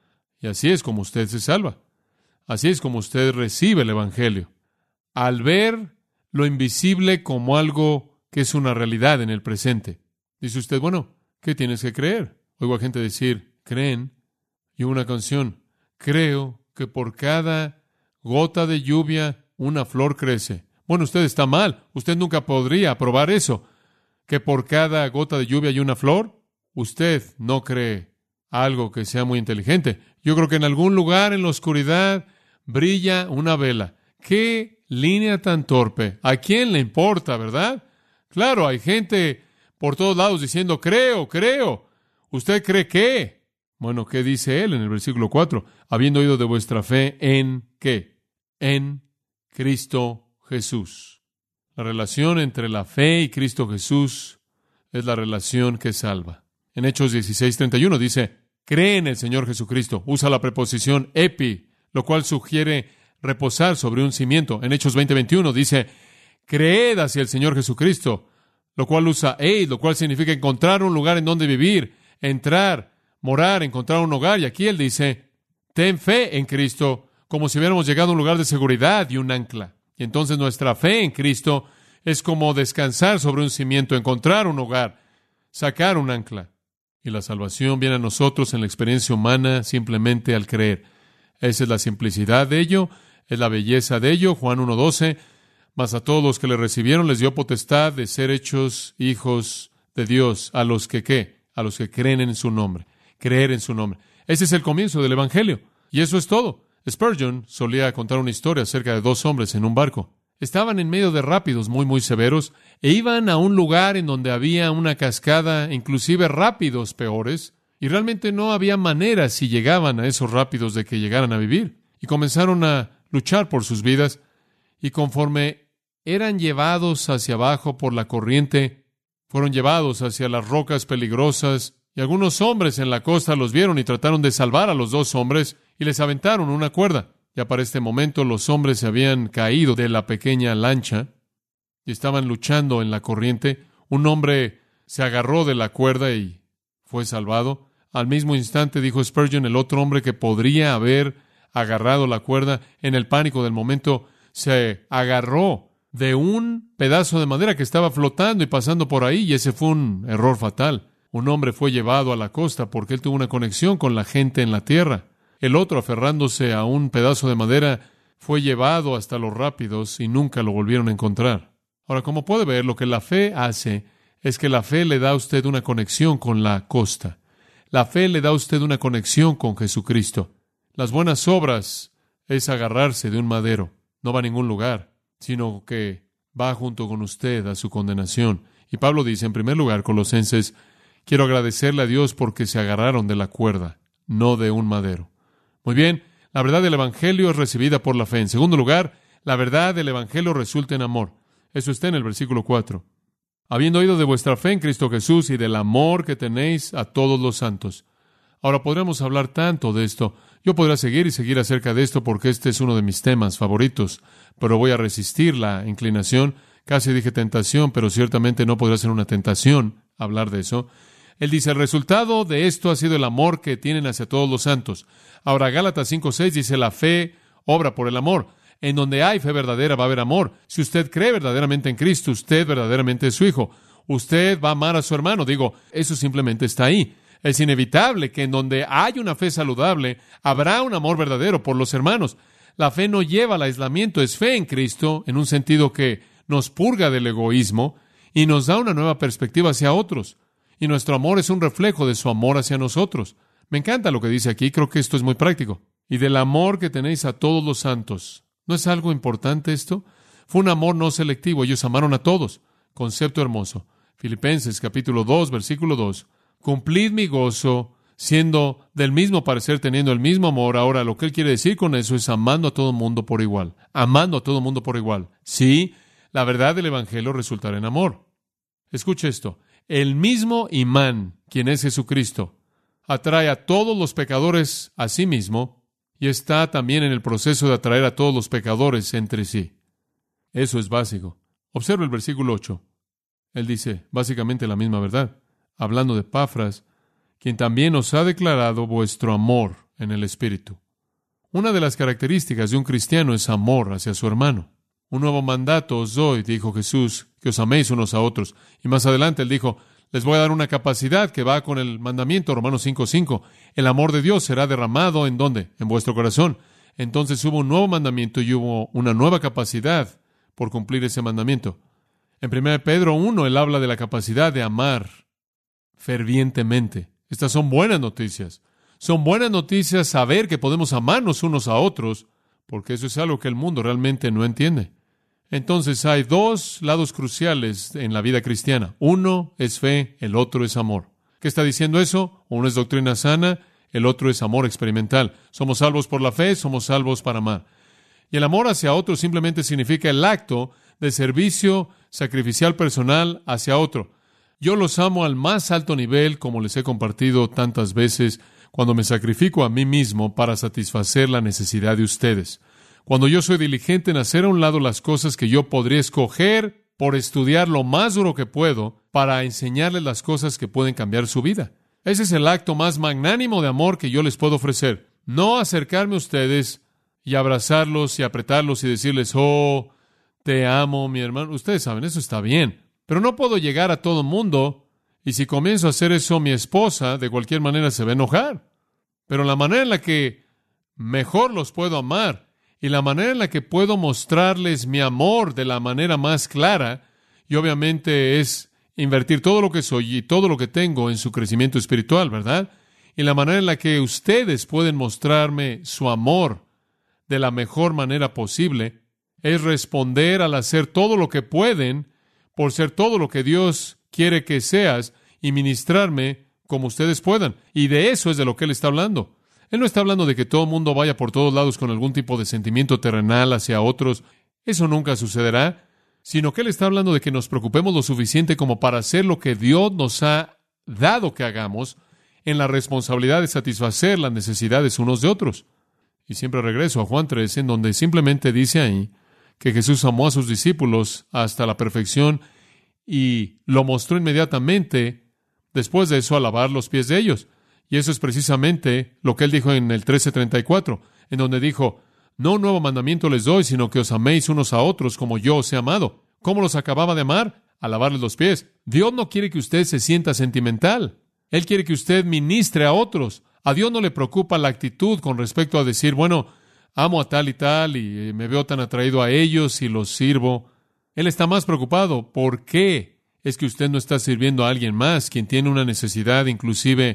Y así es como usted se salva. Así es como usted recibe el Evangelio. Al ver lo invisible como algo que es una realidad en el presente. Dice usted, bueno, ¿qué tienes que creer? Oigo a gente decir, creen. Y una canción, creo que por cada gota de lluvia una flor crece. Bueno, usted está mal. Usted nunca podría probar eso. Que por cada gota de lluvia hay una flor. Usted no cree algo que sea muy inteligente. Yo creo que en algún lugar en la oscuridad brilla una vela. ¡Qué línea tan torpe! ¿A quién le importa, verdad? Claro, hay gente por todos lados diciendo, creo, creo. ¿Usted cree qué? Bueno, ¿qué dice él en el versículo cuatro? Habiendo oído de vuestra fe en ¿qué? En Cristo Jesús. La relación entre la fe y Cristo Jesús es la relación que salva. En Hechos dieciséis treinta y uno dice, cree en el Señor Jesucristo. Usa la preposición epi, lo cual sugiere reposar sobre un cimiento. En Hechos veinte veintiuno dice, creed hacia el Señor Jesucristo, lo cual usa eid, lo cual significa encontrar un lugar en donde vivir, entrar, morar, encontrar un hogar. Y aquí él dice, ten fe en Cristo, como si hubiéramos llegado a un lugar de seguridad y un ancla. Y entonces nuestra fe en Cristo es como descansar sobre un cimiento, encontrar un hogar, sacar un ancla. Y la salvación viene a nosotros en la experiencia humana simplemente al creer. Esa es la simplicidad de ello, es la belleza de ello. Juan uno doce, mas a todos los que le recibieron les dio potestad de ser hechos hijos de Dios, a los que ¿qué? A los que creen en su nombre, creer en su nombre. Ese es el comienzo del Evangelio. Y eso es todo. Spurgeon solía contar una historia acerca de dos hombres en un barco. Estaban en medio de rápidos muy, muy severos e iban a un lugar en donde había una cascada, inclusive rápidos peores, y realmente no había manera si llegaban a esos rápidos de que llegaran a vivir. Y comenzaron a luchar por sus vidas. Y conforme eran llevados hacia abajo por la corriente, fueron llevados hacia las rocas peligrosas, y algunos hombres en la costa los vieron y trataron de salvar a los dos hombres y les aventaron una cuerda. Ya para este momento los hombres se habían caído de la pequeña lancha y estaban luchando en la corriente. Un hombre se agarró de la cuerda y fue salvado. Al mismo instante, dijo Spurgeon, el otro hombre que podría haber agarrado la cuerda, en el pánico del momento, se agarró de un pedazo de madera que estaba flotando y pasando por ahí, y ese fue un error fatal. Un hombre fue llevado a la costa porque él tuvo una conexión con la gente en la tierra. El otro, aferrándose a un pedazo de madera, fue llevado hasta los rápidos y nunca lo volvieron a encontrar. Ahora, como puede ver, lo que la fe hace es que la fe le da a usted una conexión con la costa. La fe le da a usted una conexión con Jesucristo. Las buenas obras es agarrarse de un madero. No va a ningún lugar, sino que va junto con usted a su condenación. Y Pablo dice, en primer lugar, Colosenses, quiero agradecerle a Dios porque se agarraron de la cuerda, no de un madero. Muy bien, la verdad del Evangelio es recibida por la fe. En segundo lugar, la verdad del Evangelio resulta en amor. Eso está en el versículo cuatro. Habiendo oído de vuestra fe en Cristo Jesús y del amor que tenéis a todos los santos. Ahora, podríamos hablar tanto de esto. Yo podría seguir y seguir acerca de esto porque este es uno de mis temas favoritos, pero voy a resistir la inclinación. Casi dije tentación, pero ciertamente no podría ser una tentación hablar de eso. Él dice, el resultado de esto ha sido el amor que tienen hacia todos los santos. Ahora, Gálatas cinco seis dice, la fe obra por el amor. En donde hay fe verdadera va a haber amor. Si usted cree verdaderamente en Cristo, usted verdaderamente es su hijo. Usted va a amar a su hermano. Digo, eso simplemente está ahí. Es inevitable que en donde hay una fe saludable, habrá un amor verdadero por los hermanos. La fe no lleva al aislamiento, es fe en Cristo, en un sentido que nos purga del egoísmo y nos da una nueva perspectiva hacia otros. Y nuestro amor es un reflejo de su amor hacia nosotros. Me encanta lo que dice aquí, creo que esto es muy práctico. Y del amor que tenéis a todos los santos. ¿No es algo importante esto? Fue un amor no selectivo, ellos amaron a todos. Concepto hermoso. Filipenses capítulo dos, versículo dos. Cumplid mi gozo, siendo del mismo parecer, teniendo el mismo amor. Ahora, lo que él quiere decir con eso es amando a todo mundo por igual. Amando a todo mundo por igual. Sí, la verdad del Evangelio resultará en amor. Escuche esto. El mismo imán, quien es Jesucristo, atrae a todos los pecadores a sí mismo y está también en el proceso de atraer a todos los pecadores entre sí. Eso es básico. Observa el versículo ocho. Él dice básicamente la misma verdad, hablando de Epafras, quien también os ha declarado vuestro amor en el Espíritu. Una de las características de un cristiano es amor hacia su hermano. Un nuevo mandato os doy, dijo Jesús, que os améis unos a otros. Y más adelante él dijo, les voy a dar una capacidad que va con el mandamiento, Romanos cinco cinco. El amor de Dios será derramado, ¿en dónde? En vuestro corazón. Entonces hubo un nuevo mandamiento y hubo una nueva capacidad por cumplir ese mandamiento. En primera de Pedro uno, él habla de la capacidad de amar fervientemente. Estas son buenas noticias. Son buenas noticias saber que podemos amarnos unos a otros, porque eso es algo que el mundo realmente no entiende. Entonces hay dos lados cruciales en la vida cristiana. Uno es fe, el otro es amor. ¿Qué está diciendo eso? Uno es doctrina sana, el otro es amor experimental. Somos salvos por la fe, somos salvos para amar. Y el amor hacia otro simplemente significa el acto de servicio sacrificial personal hacia otro. Yo los amo al más alto nivel, como les he compartido tantas veces, cuando me sacrifico a mí mismo para satisfacer la necesidad de ustedes. Cuando yo soy diligente en hacer a un lado las cosas que yo podría escoger por estudiar lo más duro que puedo para enseñarles las cosas que pueden cambiar su vida. Ese es el acto más magnánimo de amor que yo les puedo ofrecer. No acercarme a ustedes y abrazarlos y apretarlos y decirles, oh, te amo, mi hermano. Ustedes saben, eso está bien. Pero no puedo llegar a todo mundo y si comienzo a hacer eso, mi esposa de cualquier manera se va a enojar. Pero la manera en la que mejor los puedo amar y la manera en la que puedo mostrarles mi amor de la manera más clara, y obviamente es invertir todo lo que soy y todo lo que tengo en su crecimiento espiritual, ¿verdad? Y la manera en la que ustedes pueden mostrarme su amor de la mejor manera posible es responder al hacer todo lo que pueden por ser todo lo que Dios quiere que seas y ministrarme como ustedes puedan. Y de eso es de lo que Él está hablando. Él no está hablando de que todo el mundo vaya por todos lados con algún tipo de sentimiento terrenal hacia otros. Eso nunca sucederá, sino que Él está hablando de que nos preocupemos lo suficiente como para hacer lo que Dios nos ha dado que hagamos en la responsabilidad de satisfacer las necesidades unos de otros. Y siempre regreso a Juan tres, en donde simplemente dice ahí que Jesús amó a sus discípulos hasta la perfección y lo mostró inmediatamente después de eso a lavar los pies de ellos. Y eso es precisamente lo que Él dijo en el trece treinta y cuatro, en donde dijo, no un nuevo mandamiento les doy, sino que os améis unos a otros como yo os he amado. ¿Cómo los acababa de amar? A lavarles los pies. Dios no quiere que usted se sienta sentimental. Él quiere que usted ministre a otros. A Dios no le preocupa la actitud con respecto a decir, bueno, amo a tal y tal y me veo tan atraído a ellos y los sirvo. Él está más preocupado. ¿Por qué es que usted no está sirviendo a alguien más, quien tiene una necesidad inclusive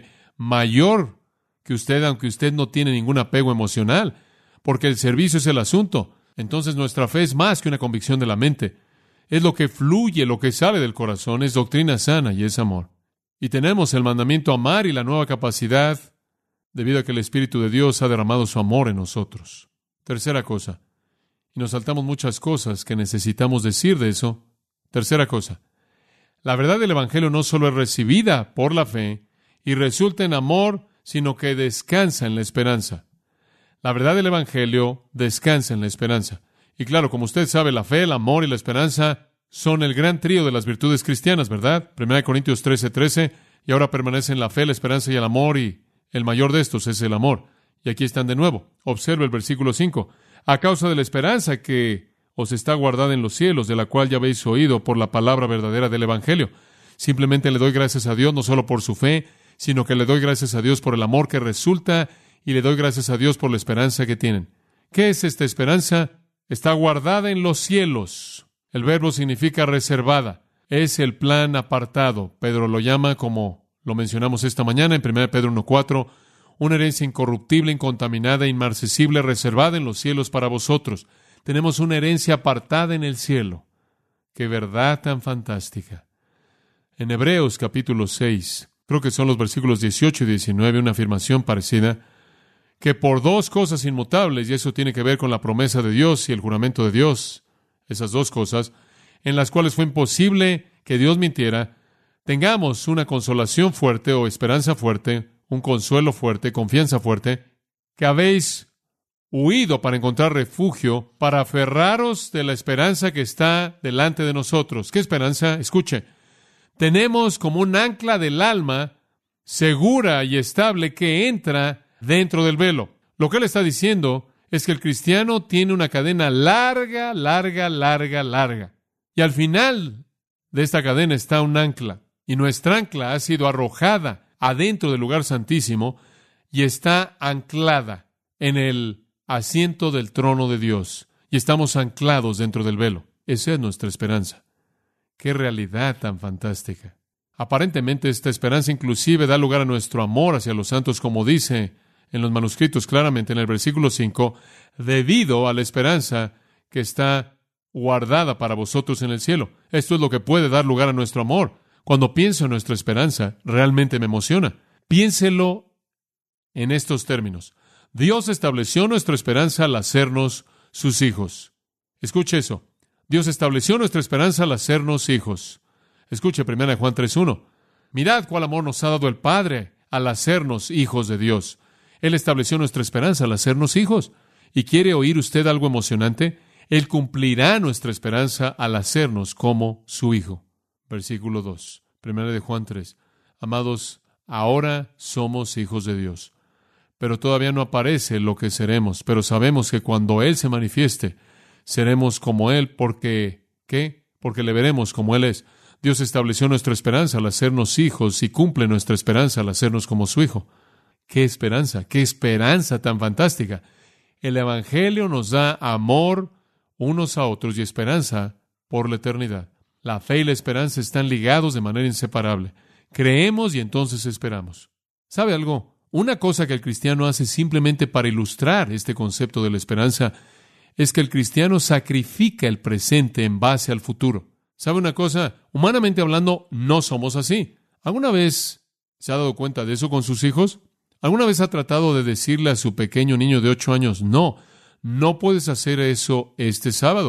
mayor que usted, aunque usted no tiene ningún apego emocional? Porque el servicio es el asunto. Entonces nuestra fe es más que una convicción de la mente. Es lo que fluye, lo que sale del corazón, es doctrina sana y es amor. Y tenemos el mandamiento amar y la nueva capacidad debido a que el Espíritu de Dios ha derramado su amor en nosotros. Tercera cosa, y nos saltamos muchas cosas que necesitamos decir de eso. Tercera cosa, la verdad del Evangelio no solo es recibida por la fe y resulta en amor, sino que descansa en la esperanza. La verdad del Evangelio descansa en la esperanza. Y claro, como usted sabe, la fe, el amor y la esperanza son el gran trío de las virtudes cristianas, ¿verdad? Primera de Corintios trece trece, y ahora permanecen la fe, la esperanza y el amor, y el mayor de estos es el amor. Y aquí están de nuevo. Observe el versículo cinco. A causa de la esperanza que os está guardada en los cielos, de la cual ya habéis oído por la palabra verdadera del Evangelio. Simplemente le doy gracias a Dios, no solo por su fe, sino que le doy gracias a Dios por el amor que resulta, y le doy gracias a Dios por la esperanza que tienen. ¿Qué es esta esperanza? Está guardada en los cielos. El verbo significa reservada. Es el plan apartado. Pedro lo llama, como lo mencionamos esta mañana en primera de Pedro uno cuatro, una herencia incorruptible, incontaminada, inmarcesible, reservada en los cielos para vosotros. Tenemos una herencia apartada en el cielo. ¡Qué verdad tan fantástica! En Hebreos capítulo seis, creo que son los versículos dieciocho y diecinueve, una afirmación parecida, que por dos cosas inmutables, y eso tiene que ver con la promesa de Dios y el juramento de Dios, esas dos cosas, en las cuales fue imposible que Dios mintiera, tengamos una consolación fuerte o esperanza fuerte, un consuelo fuerte, confianza fuerte, que habéis huido para encontrar refugio, para aferraros de la esperanza que está delante de nosotros. ¿Qué esperanza? Escuche, tenemos como un ancla del alma segura y estable que entra dentro del velo. Lo que él está diciendo es que el cristiano tiene una cadena larga, larga, larga, larga. Y al final de esta cadena está un ancla. Y nuestra ancla ha sido arrojada adentro del lugar santísimo y está anclada en el asiento del trono de Dios. Y estamos anclados dentro del velo. Esa es nuestra esperanza. ¡Qué realidad tan fantástica! Aparentemente esta esperanza inclusive da lugar a nuestro amor hacia los santos, como dice en los manuscritos claramente en el versículo cinco, debido a la esperanza que está guardada para vosotros en el cielo. Esto es lo que puede dar lugar a nuestro amor. Cuando pienso en nuestra esperanza, realmente me emociona. Piénselo en estos términos. Dios estableció nuestra esperanza al hacernos sus hijos. Escuche eso. Dios estableció nuestra esperanza al hacernos hijos. Escuche primera de Juan tres uno. Mirad cuál amor nos ha dado el Padre al hacernos hijos de Dios. Él estableció nuestra esperanza al hacernos hijos. ¿Y quiere oír usted algo emocionante? Él cumplirá nuestra esperanza al hacernos como su Hijo. Versículo dos, primera de Juan tres. Amados, ahora somos hijos de Dios, pero todavía no aparece lo que seremos, pero sabemos que cuando Él se manifieste, seremos como Él, porque, ¿qué? Porque le veremos como Él es. Dios estableció nuestra esperanza al hacernos hijos y cumple nuestra esperanza al hacernos como su Hijo. ¡Qué esperanza! ¡Qué esperanza tan fantástica! El Evangelio nos da amor unos a otros y esperanza por la eternidad. La fe y la esperanza están ligados de manera inseparable. Creemos y entonces esperamos. ¿Sabe algo? Una cosa que el cristiano hace simplemente para ilustrar este concepto de la esperanza es que el cristiano sacrifica el presente en base al futuro. ¿Sabe una cosa? Humanamente hablando, no somos así. ¿Alguna vez se ha dado cuenta de eso con sus hijos? ¿Alguna vez ha tratado de decirle a su pequeño niño de ocho años, no, no puedes hacer eso este sábado?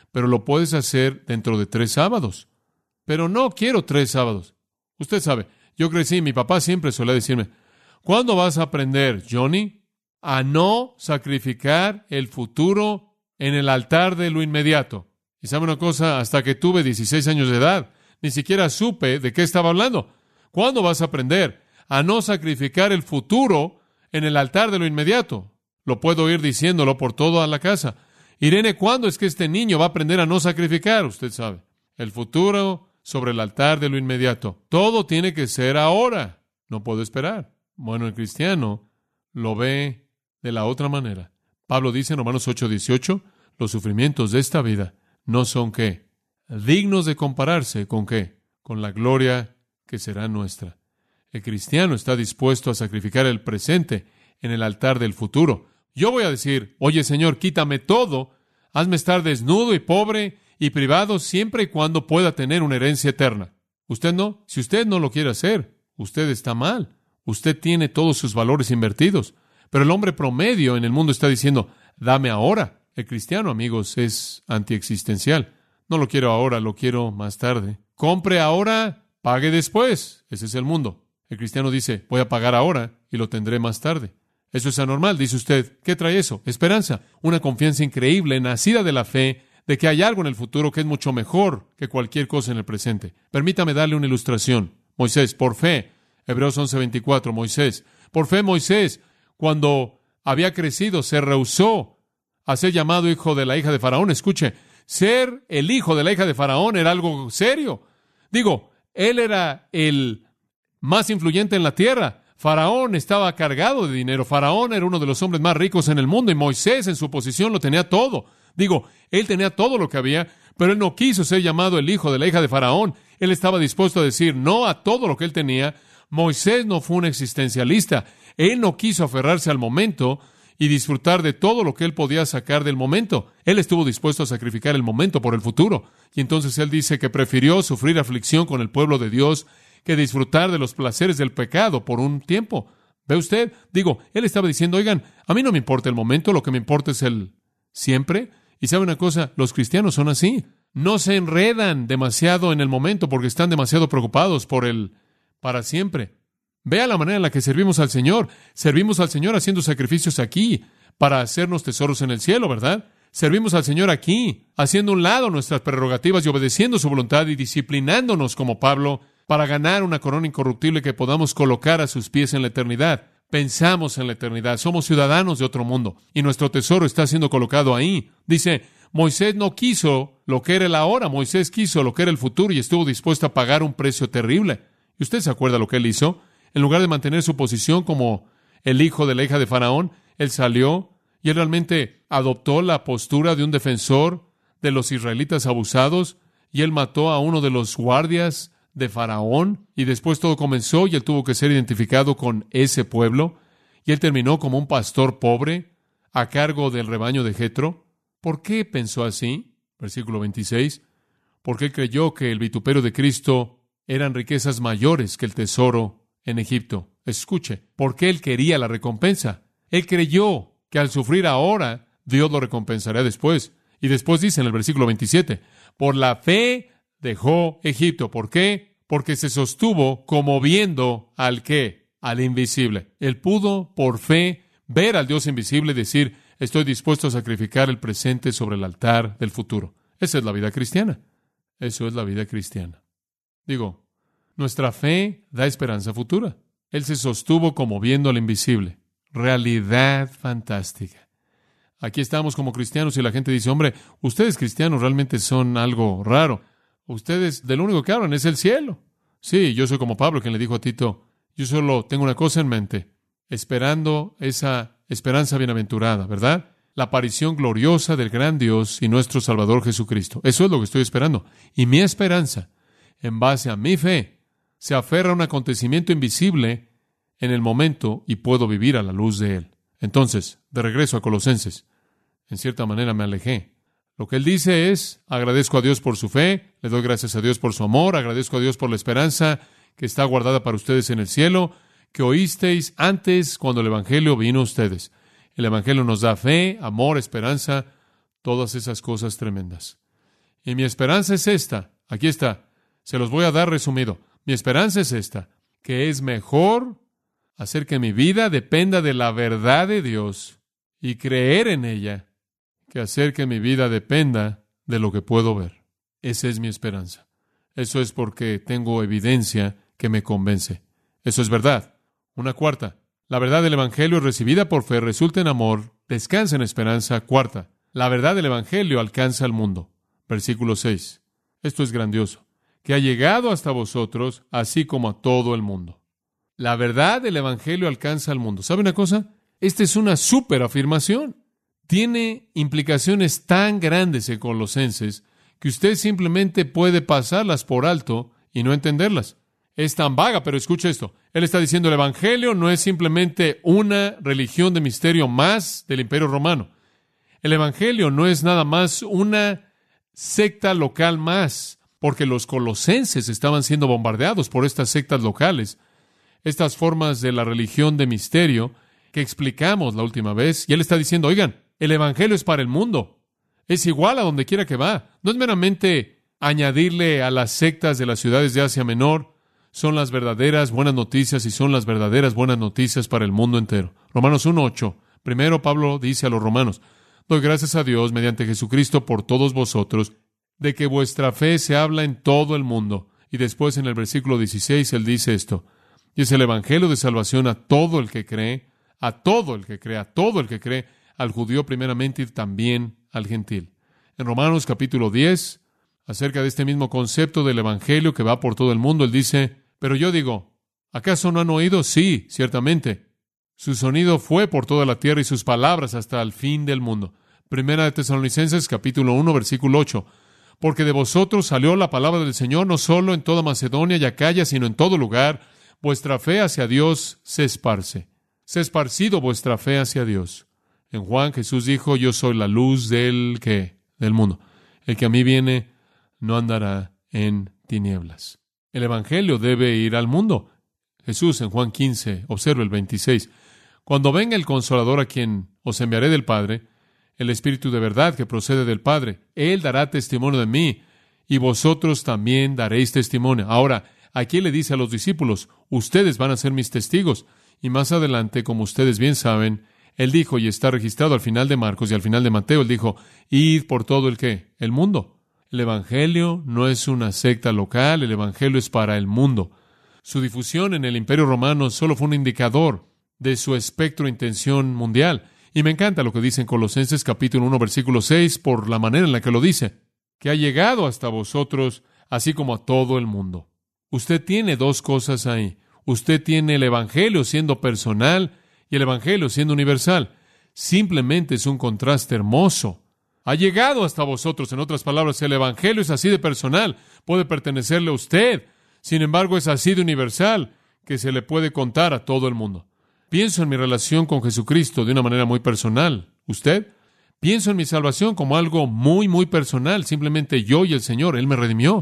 pero lo puedes hacer dentro de tres sábados. Pero no quiero tres sábados. Usted sabe, yo crecí, mi papá siempre solía decirme, ¿cuándo vas a aprender, Johnny, a no sacrificar el futuro en el altar de lo inmediato? Y sabe una cosa, hasta que tuve dieciséis años de edad, ni siquiera supe de qué estaba hablando. ¿Cuándo vas a aprender a no sacrificar el futuro en el altar de lo inmediato? Lo puedo oír diciéndolo por toda la casa. Irene, ¿cuándo es que este niño va a aprender a no sacrificar? Usted sabe, el futuro sobre el altar de lo inmediato. Todo tiene que ser ahora. No puedo esperar. Bueno, el cristiano lo ve de la otra manera. Pablo dice en Romanos ocho dieciocho, los sufrimientos de esta vida no son ¿qué? Dignos de compararse con ¿qué? Con la gloria que será nuestra. El cristiano está dispuesto a sacrificar el presente en el altar del futuro. Yo voy a decir, oye Señor, quítame todo, hazme estar desnudo y pobre y privado siempre y cuando pueda tener una herencia eterna. Usted no, si usted no lo quiere hacer, usted está mal. Usted tiene todos sus valores invertidos. Pero el hombre promedio en el mundo está diciendo, dame ahora. El cristiano, amigos, es antiexistencial. No lo quiero ahora, lo quiero más tarde. Compre ahora, pague después. Ese es el mundo. El cristiano dice, voy a pagar ahora y lo tendré más tarde. Eso es anormal, dice usted. ¿Qué trae eso? Esperanza. Una confianza increíble, nacida de la fe, de que hay algo en el futuro que es mucho mejor que cualquier cosa en el presente. Permítame darle una ilustración. Moisés, por fe. Hebreos once veinticuatro, Moisés. Por fe, Moisés, cuando había crecido, se rehusó a ser llamado hijo de la hija de Faraón. Escuche, ser el hijo de la hija de Faraón era algo serio. Digo, él era el más influyente en la tierra. Faraón estaba cargado de dinero. Faraón era uno de los hombres más ricos en el mundo y Moisés en su posición lo tenía todo. Digo, él tenía todo lo que había, pero él no quiso ser llamado el hijo de la hija de Faraón. Él estaba dispuesto a decir no a todo lo que él tenía. Moisés no fue un existencialista. Él no quiso aferrarse al momento y disfrutar de todo lo que él podía sacar del momento. Él estuvo dispuesto a sacrificar el momento por el futuro. Y entonces él dice que prefirió sufrir aflicción con el pueblo de Dios que disfrutar de los placeres del pecado por un tiempo. ¿Ve usted? Digo, él estaba diciendo, oigan, a mí no me importa el momento, lo que me importa es el siempre. Y sabe una cosa, los cristianos son así. No se enredan demasiado en el momento porque están demasiado preocupados por el para siempre. Vea la manera en la que servimos al Señor. Servimos al Señor haciendo sacrificios aquí para hacernos tesoros en el cielo, ¿verdad? Servimos al Señor aquí, haciendo a un lado nuestras prerrogativas y obedeciendo su voluntad y disciplinándonos como Pablo para ganar una corona incorruptible que podamos colocar a sus pies en la eternidad. Pensamos en la eternidad. Somos ciudadanos de otro mundo y nuestro tesoro está siendo colocado ahí. Dice, Moisés no quiso lo que era el ahora. Moisés quiso lo que era el futuro y estuvo dispuesto a pagar un precio terrible. ¿Y usted se acuerda lo que él hizo? En lugar de mantener su posición como el hijo de la hija de Faraón, él salió y él realmente adoptó la postura de un defensor de los israelitas abusados y él mató a uno de los guardias de Faraón y después todo comenzó y él tuvo que ser identificado con ese pueblo y él terminó como un pastor pobre a cargo del rebaño de Jetro. ¿Por qué pensó así? Versículo veintiséis. Porque él creyó que el vituperio de Cristo eran riquezas mayores que el tesoro en Egipto. Escuche, porque él quería la recompensa. Él creyó que al sufrir ahora, Dios lo recompensaría después. Y después dice en el versículo veintisiete, por la fe dejó Egipto. ¿Por qué? Porque se sostuvo como viendo al ¿qué? Al invisible. Él pudo, por fe, ver al Dios invisible y decir, estoy dispuesto a sacrificar el presente sobre el altar del futuro. Esa es la vida cristiana. Eso es la vida cristiana. Digo, nuestra fe da esperanza futura. Él se sostuvo como viendo al invisible. Realidad fantástica. Aquí estamos como cristianos y la gente dice, hombre, ustedes cristianos realmente son algo raro. Ustedes, de lo único que hablan es el cielo. Sí, yo soy como Pablo, quien le dijo a Tito, yo solo tengo una cosa en mente, esperando esa esperanza bienaventurada, ¿verdad? La aparición gloriosa del gran Dios y nuestro Salvador Jesucristo. Eso es lo que estoy esperando. Y mi esperanza, en base a mi fe, se aferra a un acontecimiento invisible en el momento y puedo vivir a la luz de él. Entonces, de regreso a Colosenses, en cierta manera me alejé. Lo que él dice es, agradezco a Dios por su fe, le doy gracias a Dios por su amor, agradezco a Dios por la esperanza que está guardada para ustedes en el cielo, que oísteis antes cuando el Evangelio vino a ustedes. El Evangelio nos da fe, amor, esperanza, todas esas cosas tremendas. Y mi esperanza es esta. Aquí está. Se los voy a dar resumido. Mi esperanza es esta, que es mejor hacer que mi vida dependa de la verdad de Dios y creer en ella, que hacer que mi vida dependa de lo que puedo ver. Esa es mi esperanza. Eso es porque tengo evidencia que me convence. Eso es verdad. Una cuarta. La verdad del Evangelio recibida por fe resulta en amor, descansa en esperanza. Cuarta. La verdad del Evangelio alcanza al mundo. Versículo seis. Esto es grandioso. Que ha llegado hasta vosotros, así como a todo el mundo. La verdad del Evangelio alcanza al mundo. ¿Sabe una cosa? Esta es una súper afirmación. Tiene implicaciones tan grandes en Colosenses que usted simplemente puede pasarlas por alto y no entenderlas. Es tan vaga, pero escuche esto. Él está diciendo el Evangelio no es simplemente una religión de misterio más del Imperio Romano. El Evangelio no es nada más una secta local más, porque los colosenses estaban siendo bombardeados por estas sectas locales, estas formas de la religión de misterio que explicamos la última vez. Y él está diciendo, oigan, el Evangelio es para el mundo. Es igual a donde quiera que va. No es meramente añadirle a las sectas de las ciudades de Asia Menor. Son las verdaderas buenas noticias y son las verdaderas buenas noticias para el mundo entero. Romanos uno ocho. Primero Pablo dice a los romanos, doy gracias a Dios mediante Jesucristo por todos vosotros, de que vuestra fe se habla en todo el mundo. Y después en el versículo dieciséis él dice esto, y es el evangelio de salvación a todo el que cree, a todo el que cree, a todo el que cree, al judío primeramente y también al gentil. En Romanos capítulo diez, acerca de este mismo concepto del evangelio que va por todo el mundo, él dice, pero yo digo, ¿acaso no han oído? Sí, ciertamente. Su sonido fue por toda la tierra y sus palabras hasta el fin del mundo. Primera de Tesalonicenses capítulo uno, versículo ocho. Porque de vosotros salió la palabra del Señor, no solo en toda Macedonia y Acaya, sino en todo lugar. Vuestra fe hacia Dios se esparce. Se ha esparcido vuestra fe hacia Dios. En Juan Jesús dijo, yo soy la luz del ¿qué? Del mundo. El que a mí viene no andará en tinieblas. El evangelio debe ir al mundo. Jesús en Juan quince, observa el veintiséis. Cuando venga el Consolador a quien os enviaré del Padre, el Espíritu de verdad que procede del Padre, Él dará testimonio de mí, y vosotros también daréis testimonio. Ahora, aquí le dice a los discípulos, ustedes van a ser mis testigos. Y más adelante, como ustedes bien saben, Él dijo, y está registrado al final de Marcos y al final de Mateo, Él dijo, id por todo el ¿qué? El mundo. El Evangelio no es una secta local, el Evangelio es para el mundo. Su difusión en el Imperio Romano solo fue un indicador de su espectro de intención mundial. Y me encanta lo que dice en Colosenses capítulo uno, versículo seis, por la manera en la que lo dice, que ha llegado hasta vosotros, así como a todo el mundo. Usted tiene dos cosas ahí. Usted tiene el Evangelio siendo personal y el Evangelio siendo universal. Simplemente es un contraste hermoso. Ha llegado hasta vosotros. En otras palabras, el Evangelio es así de personal. Puede pertenecerle a usted. Sin embargo, es así de universal que se le puede contar a todo el mundo. Pienso en mi relación con Jesucristo de una manera muy personal. ¿Usted? Pienso en mi salvación como algo muy, muy personal. Simplemente yo y el Señor. Él me redimió.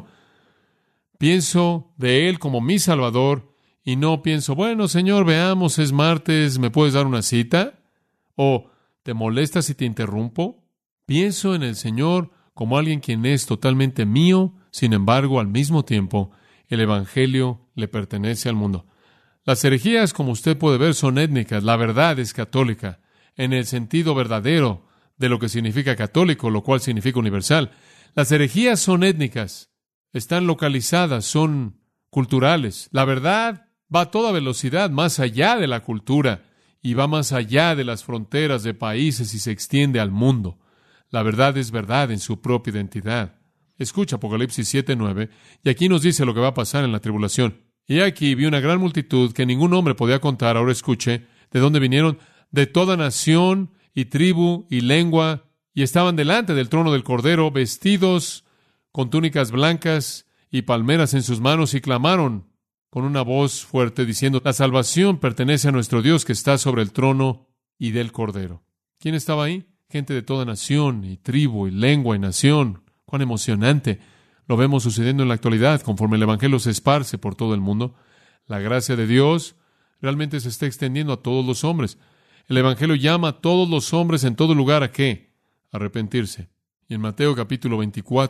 Pienso de Él como mi Salvador y no pienso, bueno, Señor, veamos, es martes, ¿me puedes dar una cita? ¿O te molesta si te interrumpo? Pienso en el Señor como alguien quien es totalmente mío, sin embargo, al mismo tiempo, el Evangelio le pertenece al mundo. Las herejías, como usted puede ver, son étnicas. La verdad es católica, en el sentido verdadero de lo que significa católico, lo cual significa universal. Las herejías son étnicas, están localizadas, son culturales. La verdad va a toda velocidad más allá de la cultura y va más allá de las fronteras de países y se extiende al mundo. La verdad es verdad en su propia identidad. Escucha Apocalipsis siete nueve, y aquí nos dice lo que va a pasar en la tribulación. Y aquí vi una gran multitud que ningún hombre podía contar. Ahora escuche, ¿de dónde vinieron? De toda nación y tribu y lengua, y estaban delante del trono del Cordero, vestidos con túnicas blancas y palmeras en sus manos, y clamaron con una voz fuerte, diciendo, la salvación pertenece a nuestro Dios que está sobre el trono y del Cordero. ¿Quién estaba ahí? Gente de toda nación y tribu y lengua y nación. ¡Cuán emocionante! Lo vemos sucediendo en la actualidad, conforme el Evangelio se esparce por todo el mundo. La gracia de Dios realmente se está extendiendo a todos los hombres. El Evangelio llama a todos los hombres en todo lugar, ¿a qué? A arrepentirse. Y en Mateo capítulo veinticuatro,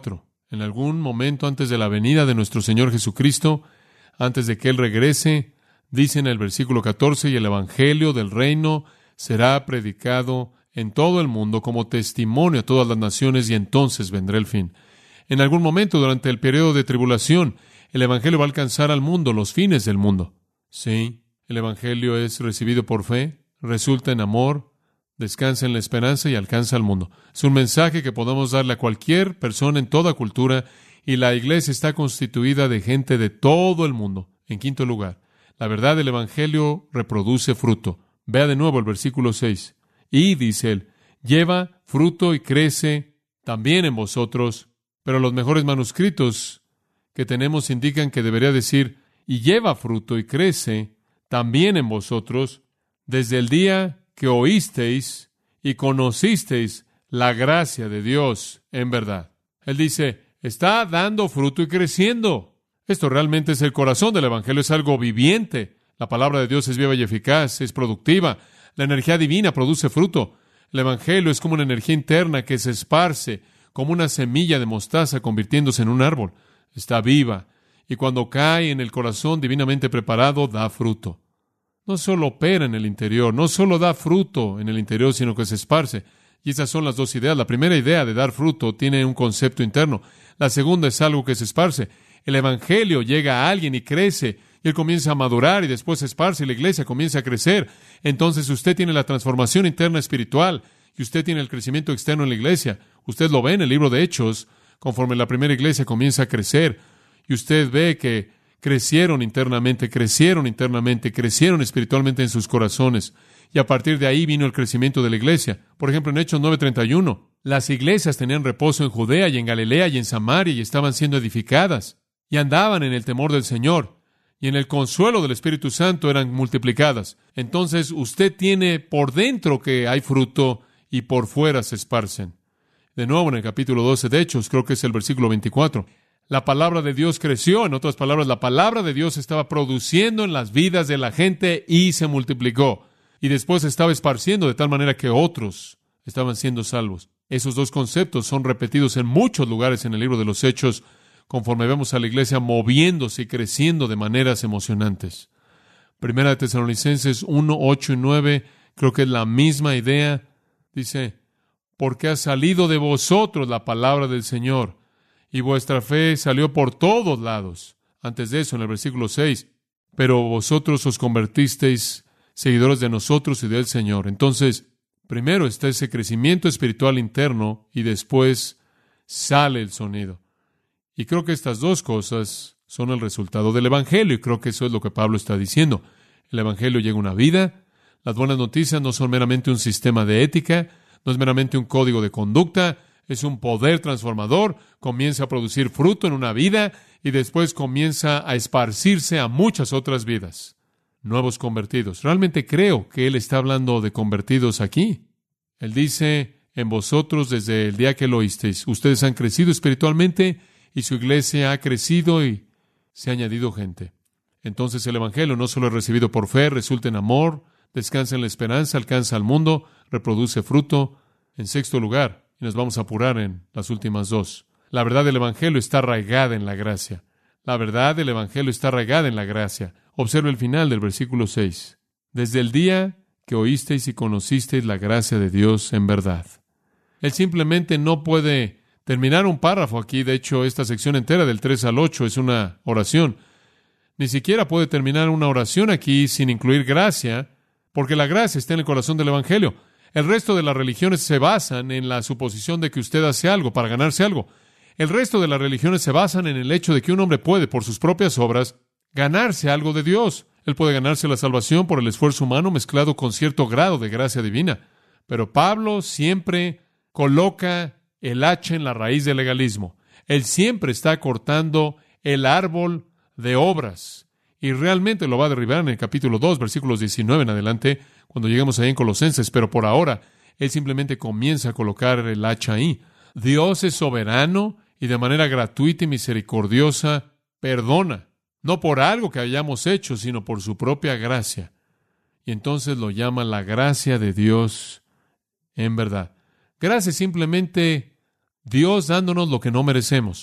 En algún momento antes de la venida de nuestro Señor Jesucristo, antes de que Él regrese, dice en el versículo catorce, y el Evangelio del reino será predicado en todo el mundo como testimonio a todas las naciones, y entonces vendrá el fin. En algún momento durante el periodo de tribulación, el Evangelio va a alcanzar al mundo, los fines del mundo. Sí, el Evangelio es recibido por fe, resulta en amor, descansa en la esperanza y alcanza al mundo. Es un mensaje que podemos darle a cualquier persona en toda cultura, y la iglesia está constituida de gente de todo el mundo. En quinto lugar, la verdad del Evangelio reproduce fruto. Vea de nuevo el versículo seis. Y, dice él, lleva fruto y crece también en vosotros. Pero los mejores manuscritos que tenemos indican que debería decir, y lleva fruto y crece también en vosotros, desde el día que oísteis y conocisteis la gracia de Dios en verdad. Él dice, está dando fruto y creciendo. Esto realmente es el corazón del Evangelio, es algo viviente. La palabra de Dios es viva y eficaz, es productiva. La energía divina produce fruto. El Evangelio es como una energía interna que se esparce, como una semilla de mostaza convirtiéndose en un árbol. Está viva, y cuando cae en el corazón divinamente preparado, da fruto. No solo opera en el interior, no solo da fruto en el interior, sino que se esparce. Y esas son las dos ideas. La primera idea de dar fruto tiene un concepto interno. La segunda es algo que se esparce. El Evangelio llega a alguien y crece, y él comienza a madurar, y después se esparce, y la iglesia comienza a crecer. Entonces usted tiene la transformación interna espiritual, y usted tiene el crecimiento externo en la iglesia. Usted lo ve en el libro de Hechos, conforme la primera iglesia comienza a crecer, y usted ve que crecieron internamente, crecieron internamente, crecieron espiritualmente en sus corazones, y a partir de ahí vino el crecimiento de la iglesia. Por ejemplo, en Hechos nueve treinta y uno, las iglesias tenían reposo en Judea y en Galilea y en Samaria, y estaban siendo edificadas, y andaban en el temor del Señor, y en el consuelo del Espíritu Santo eran multiplicadas. Entonces usted tiene por dentro que hay fruto, y por fuera se esparcen. De nuevo, en el capítulo doce de Hechos, creo que es el versículo veinticuatro, la palabra de Dios creció. En otras palabras, la palabra de Dios estaba produciendo en las vidas de la gente y se multiplicó. Y después se estaba esparciendo de tal manera que otros estaban siendo salvos. Esos dos conceptos son repetidos en muchos lugares en el libro de los Hechos, conforme vemos a la iglesia moviéndose y creciendo de maneras emocionantes. Primera de Tesalonicenses uno, ocho y nueve, creo que es la misma idea. Dice, porque ha salido de vosotros la palabra del Señor, y vuestra fe salió por todos lados. Antes de eso, en el versículo seis, pero vosotros os convertisteis seguidores de nosotros y del Señor. Entonces, primero está ese crecimiento espiritual interno, y después sale el sonido. Y creo que estas dos cosas son el resultado del Evangelio, y creo que eso es lo que Pablo está diciendo. El Evangelio llega a una vida. Las buenas noticias no son meramente un sistema de ética, no es meramente un código de conducta, es un poder transformador, comienza a producir fruto en una vida y después comienza a esparcirse a muchas otras vidas. Nuevos convertidos. Realmente creo que él está hablando de convertidos aquí. Él dice, en vosotros desde el día que lo oísteis, ustedes han crecido espiritualmente y su iglesia ha crecido y se ha añadido gente. Entonces el Evangelio no solo es recibido por fe, resulta en amor, descansa en la esperanza, alcanza al mundo, reproduce fruto. En sexto lugar, y nos vamos a apurar en las últimas dos, la verdad del Evangelio está arraigada en la gracia. La verdad del Evangelio está arraigada en la gracia. Observe el final del versículo seis. Desde el día que oísteis y conocisteis la gracia de Dios en verdad. Él simplemente no puede terminar un párrafo aquí. De hecho, esta sección entera del tres al ocho es una oración. Ni siquiera puede terminar una oración aquí sin incluir gracia, porque la gracia está en el corazón del Evangelio. El resto de las religiones se basan en la suposición de que usted hace algo para ganarse algo. El resto de las religiones se basan en el hecho de que un hombre puede, por sus propias obras, ganarse algo de Dios. Él puede ganarse la salvación por el esfuerzo humano mezclado con cierto grado de gracia divina. Pero Pablo siempre coloca el hacha en la raíz del legalismo. Él siempre está cortando el árbol de obras. Y realmente lo va a derribar en el capítulo dos, versículos diecinueve en adelante, cuando lleguemos ahí en Colosenses. Pero por ahora, él simplemente comienza a colocar el hacha ahí. Dios es soberano y de manera gratuita y misericordiosa perdona. No por algo que hayamos hecho, sino por su propia gracia. Y entonces lo llama la gracia de Dios en verdad. Gracia es simplemente Dios dándonos lo que no merecemos.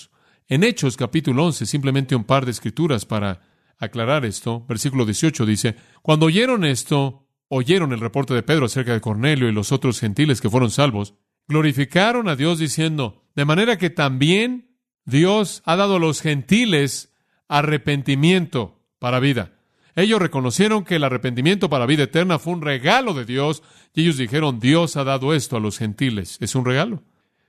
En Hechos capítulo once, simplemente un par de escrituras para aclarar esto. Versículo dieciocho dice, cuando oyeron esto, oyeron el reporte de Pedro acerca de Cornelio y los otros gentiles que fueron salvos, glorificaron a Dios diciendo, de manera que también Dios ha dado a los gentiles arrepentimiento para vida. Ellos reconocieron que el arrepentimiento para vida eterna fue un regalo de Dios y ellos dijeron, Dios ha dado esto a los gentiles. Es un regalo.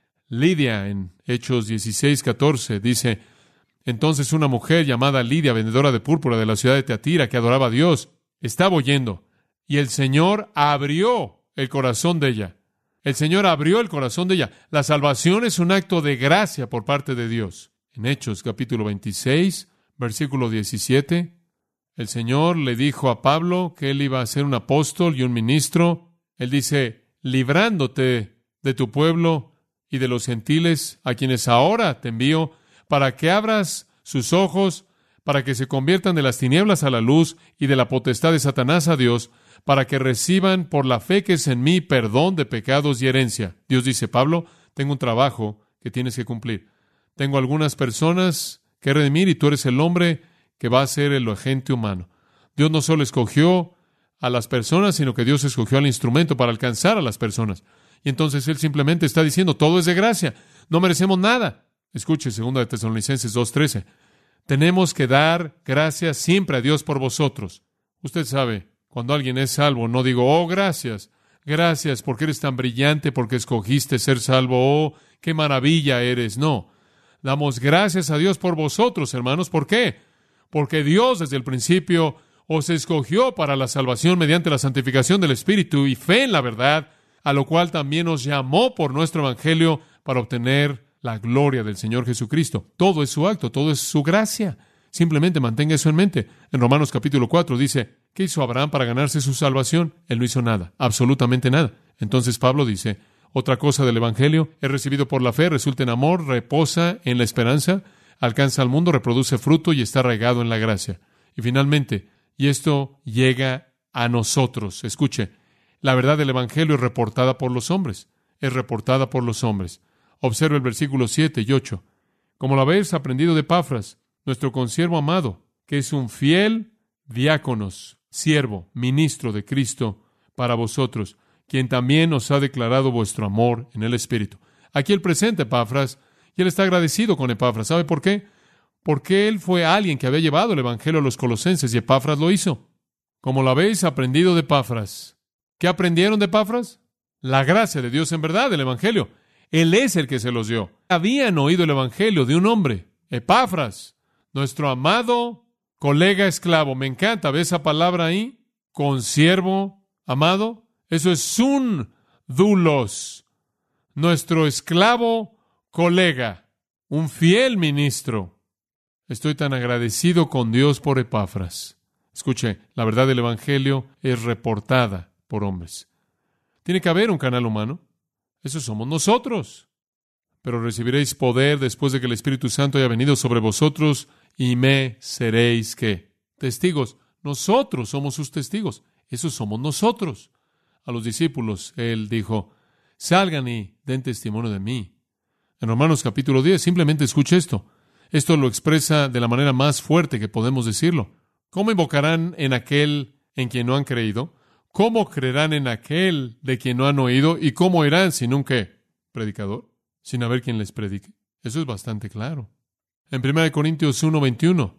Lidia, en Hechos dieciséis catorce, dice, entonces una mujer llamada Lidia, vendedora de púrpura de la ciudad de Teatira, que adoraba a Dios, estaba oyendo, y el Señor abrió el corazón de ella. El Señor abrió el corazón de ella. La salvación es un acto de gracia por parte de Dios. En Hechos capítulo veintiséis, versículo diecisiete, el Señor le dijo a Pablo que él iba a ser un apóstol y un ministro. Él dice, librándote de tu pueblo y de los gentiles, a quienes ahora te envío, para que abras sus ojos, para que se conviertan de las tinieblas a la luz y de la potestad de Satanás a Dios, para que reciban por la fe que es en mí perdón de pecados y herencia. Dios dice, Pablo, tengo un trabajo que tienes que cumplir. Tengo algunas personas que redimir y tú eres el hombre que va a ser el agente humano. Dios no solo escogió a las personas, sino que Dios escogió al instrumento para alcanzar a las personas. Y entonces Él simplemente está diciendo, todo es de gracia, no merecemos nada. Escuche, segunda de Tesalonicenses dos trece. Tenemos que dar gracias siempre a Dios por vosotros. Usted sabe, cuando alguien es salvo, no digo, oh, gracias, gracias porque eres tan brillante, porque escogiste ser salvo, oh, qué maravilla eres. No, damos gracias a Dios por vosotros, hermanos. ¿Por qué? Porque Dios desde el principio os escogió para la salvación mediante la santificación del Espíritu y fe en la verdad, a lo cual también os llamó por nuestro Evangelio para obtener la gloria del Señor Jesucristo. Todo es su acto, todo es su gracia. Simplemente mantenga eso en mente. En Romanos capítulo cuatro dice, ¿qué hizo Abraham para ganarse su salvación? Él no hizo nada, absolutamente nada. Entonces Pablo dice, otra cosa del Evangelio, es recibido por la fe, resulta en amor, reposa en la esperanza, alcanza al mundo, reproduce fruto y está arraigado en la gracia. Y finalmente, y esto llega a nosotros. Escuche, la verdad del Evangelio es reportada por los hombres, es reportada por los hombres. Observe el versículo siete y ocho. Como lo habéis aprendido de Epafras, nuestro consiervo amado, que es un fiel diáconos, siervo, ministro de Cristo para vosotros, quien también os ha declarado vuestro amor en el Espíritu. Aquí él presenta a Epafras, y él está agradecido con Epafras. ¿Sabe por qué? Porque él fue alguien que había llevado el Evangelio a los colosenses, y Epafras lo hizo. Como lo habéis aprendido de Epafras. ¿Qué aprendieron de Epafras? La gracia de Dios en verdad, el Evangelio. Él es el que se los dio. Habían oído el Evangelio de un hombre, Epafras, nuestro amado colega esclavo. Me encanta, ¿ve esa palabra ahí? Consiervo, amado. Eso es un doulos, nuestro esclavo colega, un fiel ministro. Estoy tan agradecido con Dios por Epafras. Escuche, la verdad del Evangelio es reportada por hombres. Tiene que haber un canal humano. Eso somos nosotros. Pero recibiréis poder después de que el Espíritu Santo haya venido sobre vosotros y me seréis, ¿qué? Testigos. Nosotros somos sus testigos. Eso somos nosotros. A los discípulos, Él dijo, salgan y den testimonio de mí. En Romanos capítulo diez, simplemente escuche esto. Esto lo expresa de la manera más fuerte que podemos decirlo. ¿Cómo invocarán en aquel en quien no han creído? ¿Cómo creerán en aquel de quien no han oído? ¿Y cómo irán sin un qué? ¿Predicador? Sin haber quien les predique. Eso es bastante claro. En primera de Corintios uno veintiuno,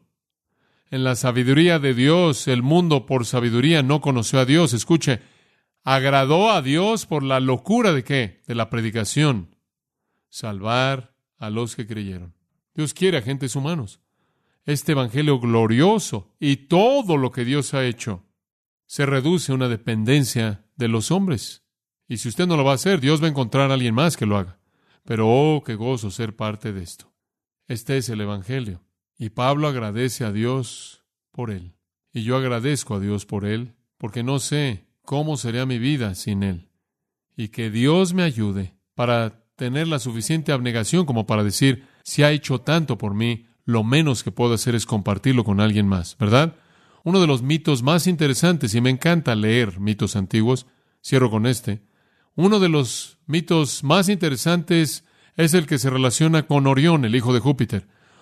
en la sabiduría de Dios, el mundo por sabiduría no conoció a Dios. Escuche, agradó a Dios por la locura de qué? De la predicación. Salvar a los que creyeron. Dios quiere agentes humanos. Este evangelio glorioso y todo lo que Dios ha hecho se reduce a una dependencia de los hombres. Y si usted no lo va a hacer, Dios va a encontrar a alguien más que lo haga. Pero oh, qué gozo ser parte de esto. Este es el evangelio. Y Pablo agradece a Dios por él. Y yo agradezco a Dios por él, porque no sé cómo sería mi vida sin él. Y que Dios me ayude para tener la suficiente abnegación como para decir, si ha hecho tanto por mí, lo menos que puedo hacer es compartirlo con alguien más, ¿verdad? Uno de los mitos más interesantes, y me encanta leer mitos antiguos, cierro con este, uno de los mitos más interesantes es el que se relaciona con Orión, el hijo de Júpiter.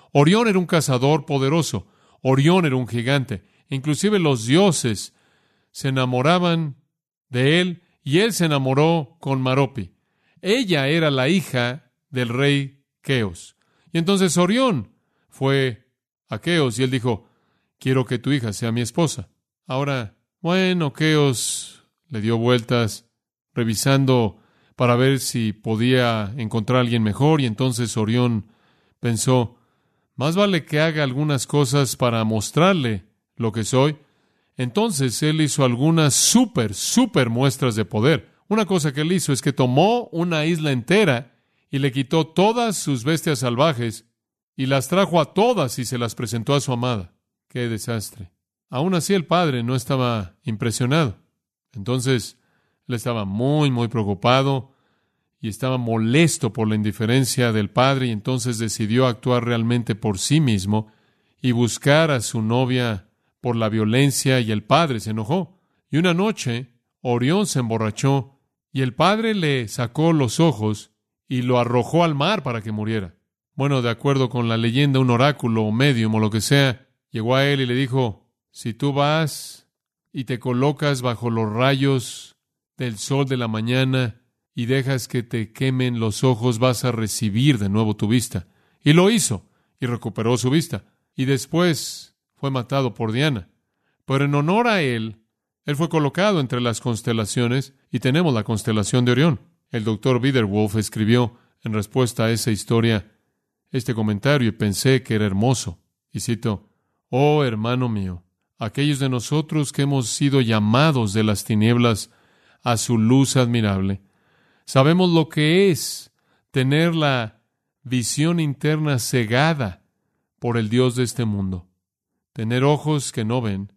Orión era un cazador poderoso. Orión era un gigante. Inclusive los dioses se enamoraban de él y él se enamoró con Maropi. Ella era la hija del rey Queos. Y entonces Orión fue a Queos y él dijo, quiero que tu hija sea mi esposa. Ahora, bueno, Queos le dio vueltas revisando para ver si podía encontrar a alguien mejor, y entonces Orión pensó, más vale que haga algunas cosas para mostrarle lo que soy. Entonces él hizo algunas súper, súper muestras de poder. Una cosa que él hizo es que tomó una isla entera y le quitó todas sus bestias salvajes y las trajo a todas y se las presentó a su amada. ¡Qué desastre! Aún así el padre no estaba impresionado. Entonces él estaba muy, muy preocupado y estaba molesto por la indiferencia del padre, y entonces decidió actuar realmente por sí mismo y buscar a su novia por la violencia, y el padre se enojó. Y una noche Orión se emborrachó y el padre le sacó los ojos y lo arrojó al mar para que muriera. Bueno, de acuerdo con la leyenda, un oráculo o medium o lo que sea, llegó a él y le dijo, si tú vas y te colocas bajo los rayos del sol de la mañana y dejas que te quemen los ojos, vas a recibir de nuevo tu vista. Y lo hizo, y recuperó su vista. Y después fue matado por Diana. Pero en honor a él, él fue colocado entre las constelaciones, y tenemos la constelación de Orión. El doctor Biederwolf escribió en respuesta a esa historia este comentario, y pensé que era hermoso. Y cito, oh hermano mío, aquellos de nosotros que hemos sido llamados de las tinieblas a su luz admirable, sabemos lo que es tener la visión interna cegada por el Dios de este mundo, tener ojos que no ven,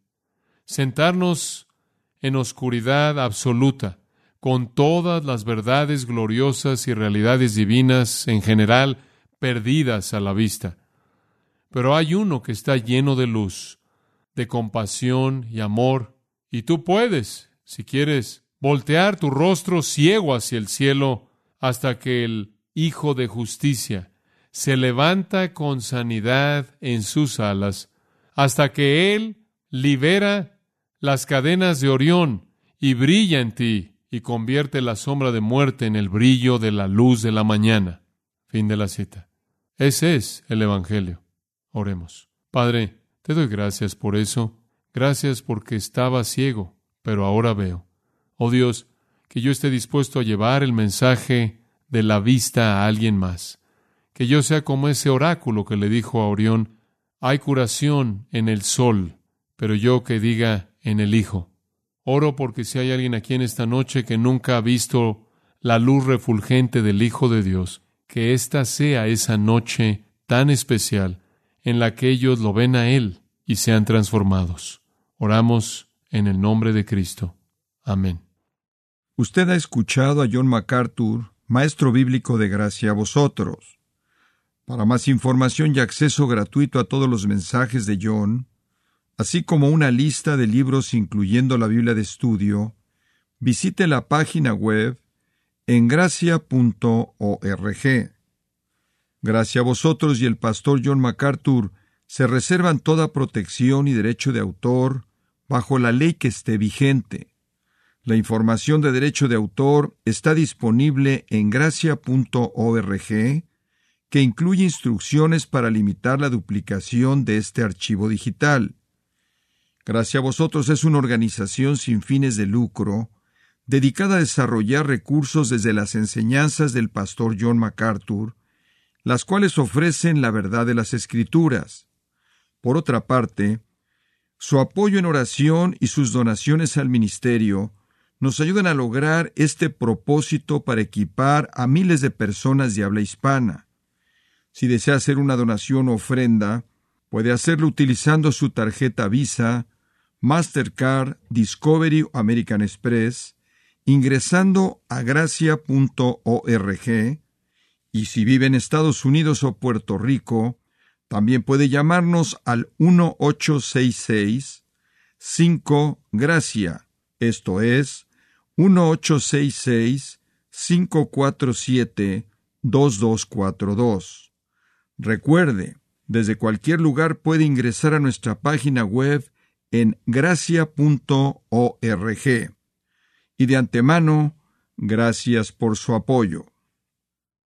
sentarnos en oscuridad absoluta, con todas las verdades gloriosas y realidades divinas en general perdidas a la vista. Pero hay uno que está lleno de luz, de compasión y amor, y tú puedes, si quieres, voltear tu rostro ciego hacia el cielo hasta que el Hijo de Justicia se levanta con sanidad en sus alas, hasta que Él libera las cadenas de Orión y brilla en ti y convierte la sombra de muerte en el brillo de la luz de la mañana. Fin de la cita. Ese es el Evangelio. Oremos. Padre, te doy gracias por eso. Gracias porque estaba ciego, pero ahora veo. Oh Dios, que yo esté dispuesto a llevar el mensaje de la vista a alguien más. Que yo sea como ese oráculo que le dijo a Orión, hay curación en el sol, pero yo que diga en el Hijo. Oro porque si hay alguien aquí en esta noche que nunca ha visto la luz refulgente del Hijo de Dios, que esta sea esa noche tan especial en la que ellos lo ven a Él y sean transformados. Oramos en el nombre de Cristo. Amén. Usted ha escuchado a John MacArthur, maestro bíblico de gracia a vosotros. Para más información y acceso gratuito a todos los mensajes de John, así como una lista de libros incluyendo la Biblia de estudio, visite la página web en gracia punto org. Gracia a vosotros y el pastor John MacArthur se reservan toda protección y derecho de autor bajo la ley que esté vigente. La información de derecho de autor está disponible en gracia punto org, que incluye instrucciones para limitar la duplicación de este archivo digital. Gracia a vosotros es una organización sin fines de lucro, dedicada a desarrollar recursos desde las enseñanzas del pastor John MacArthur, las cuales ofrecen la verdad de las Escrituras. Por otra parte, su apoyo en oración y sus donaciones al ministerio nos ayudan a lograr este propósito para equipar a miles de personas de habla hispana. Si desea hacer una donación o ofrenda, puede hacerlo utilizando su tarjeta Visa, Mastercard, Discovery o American Express, ingresando a gracia punto org, y si vive en Estados Unidos o Puerto Rico, también puede llamarnos al uno ocho seis seis cinco gracia, esto es, uno ocho seis seis cinco cuatro siete dos dos cuatro dos. Recuerde, desde cualquier lugar puede ingresar a nuestra página web en gracia punto org. Y de antemano, gracias por su apoyo.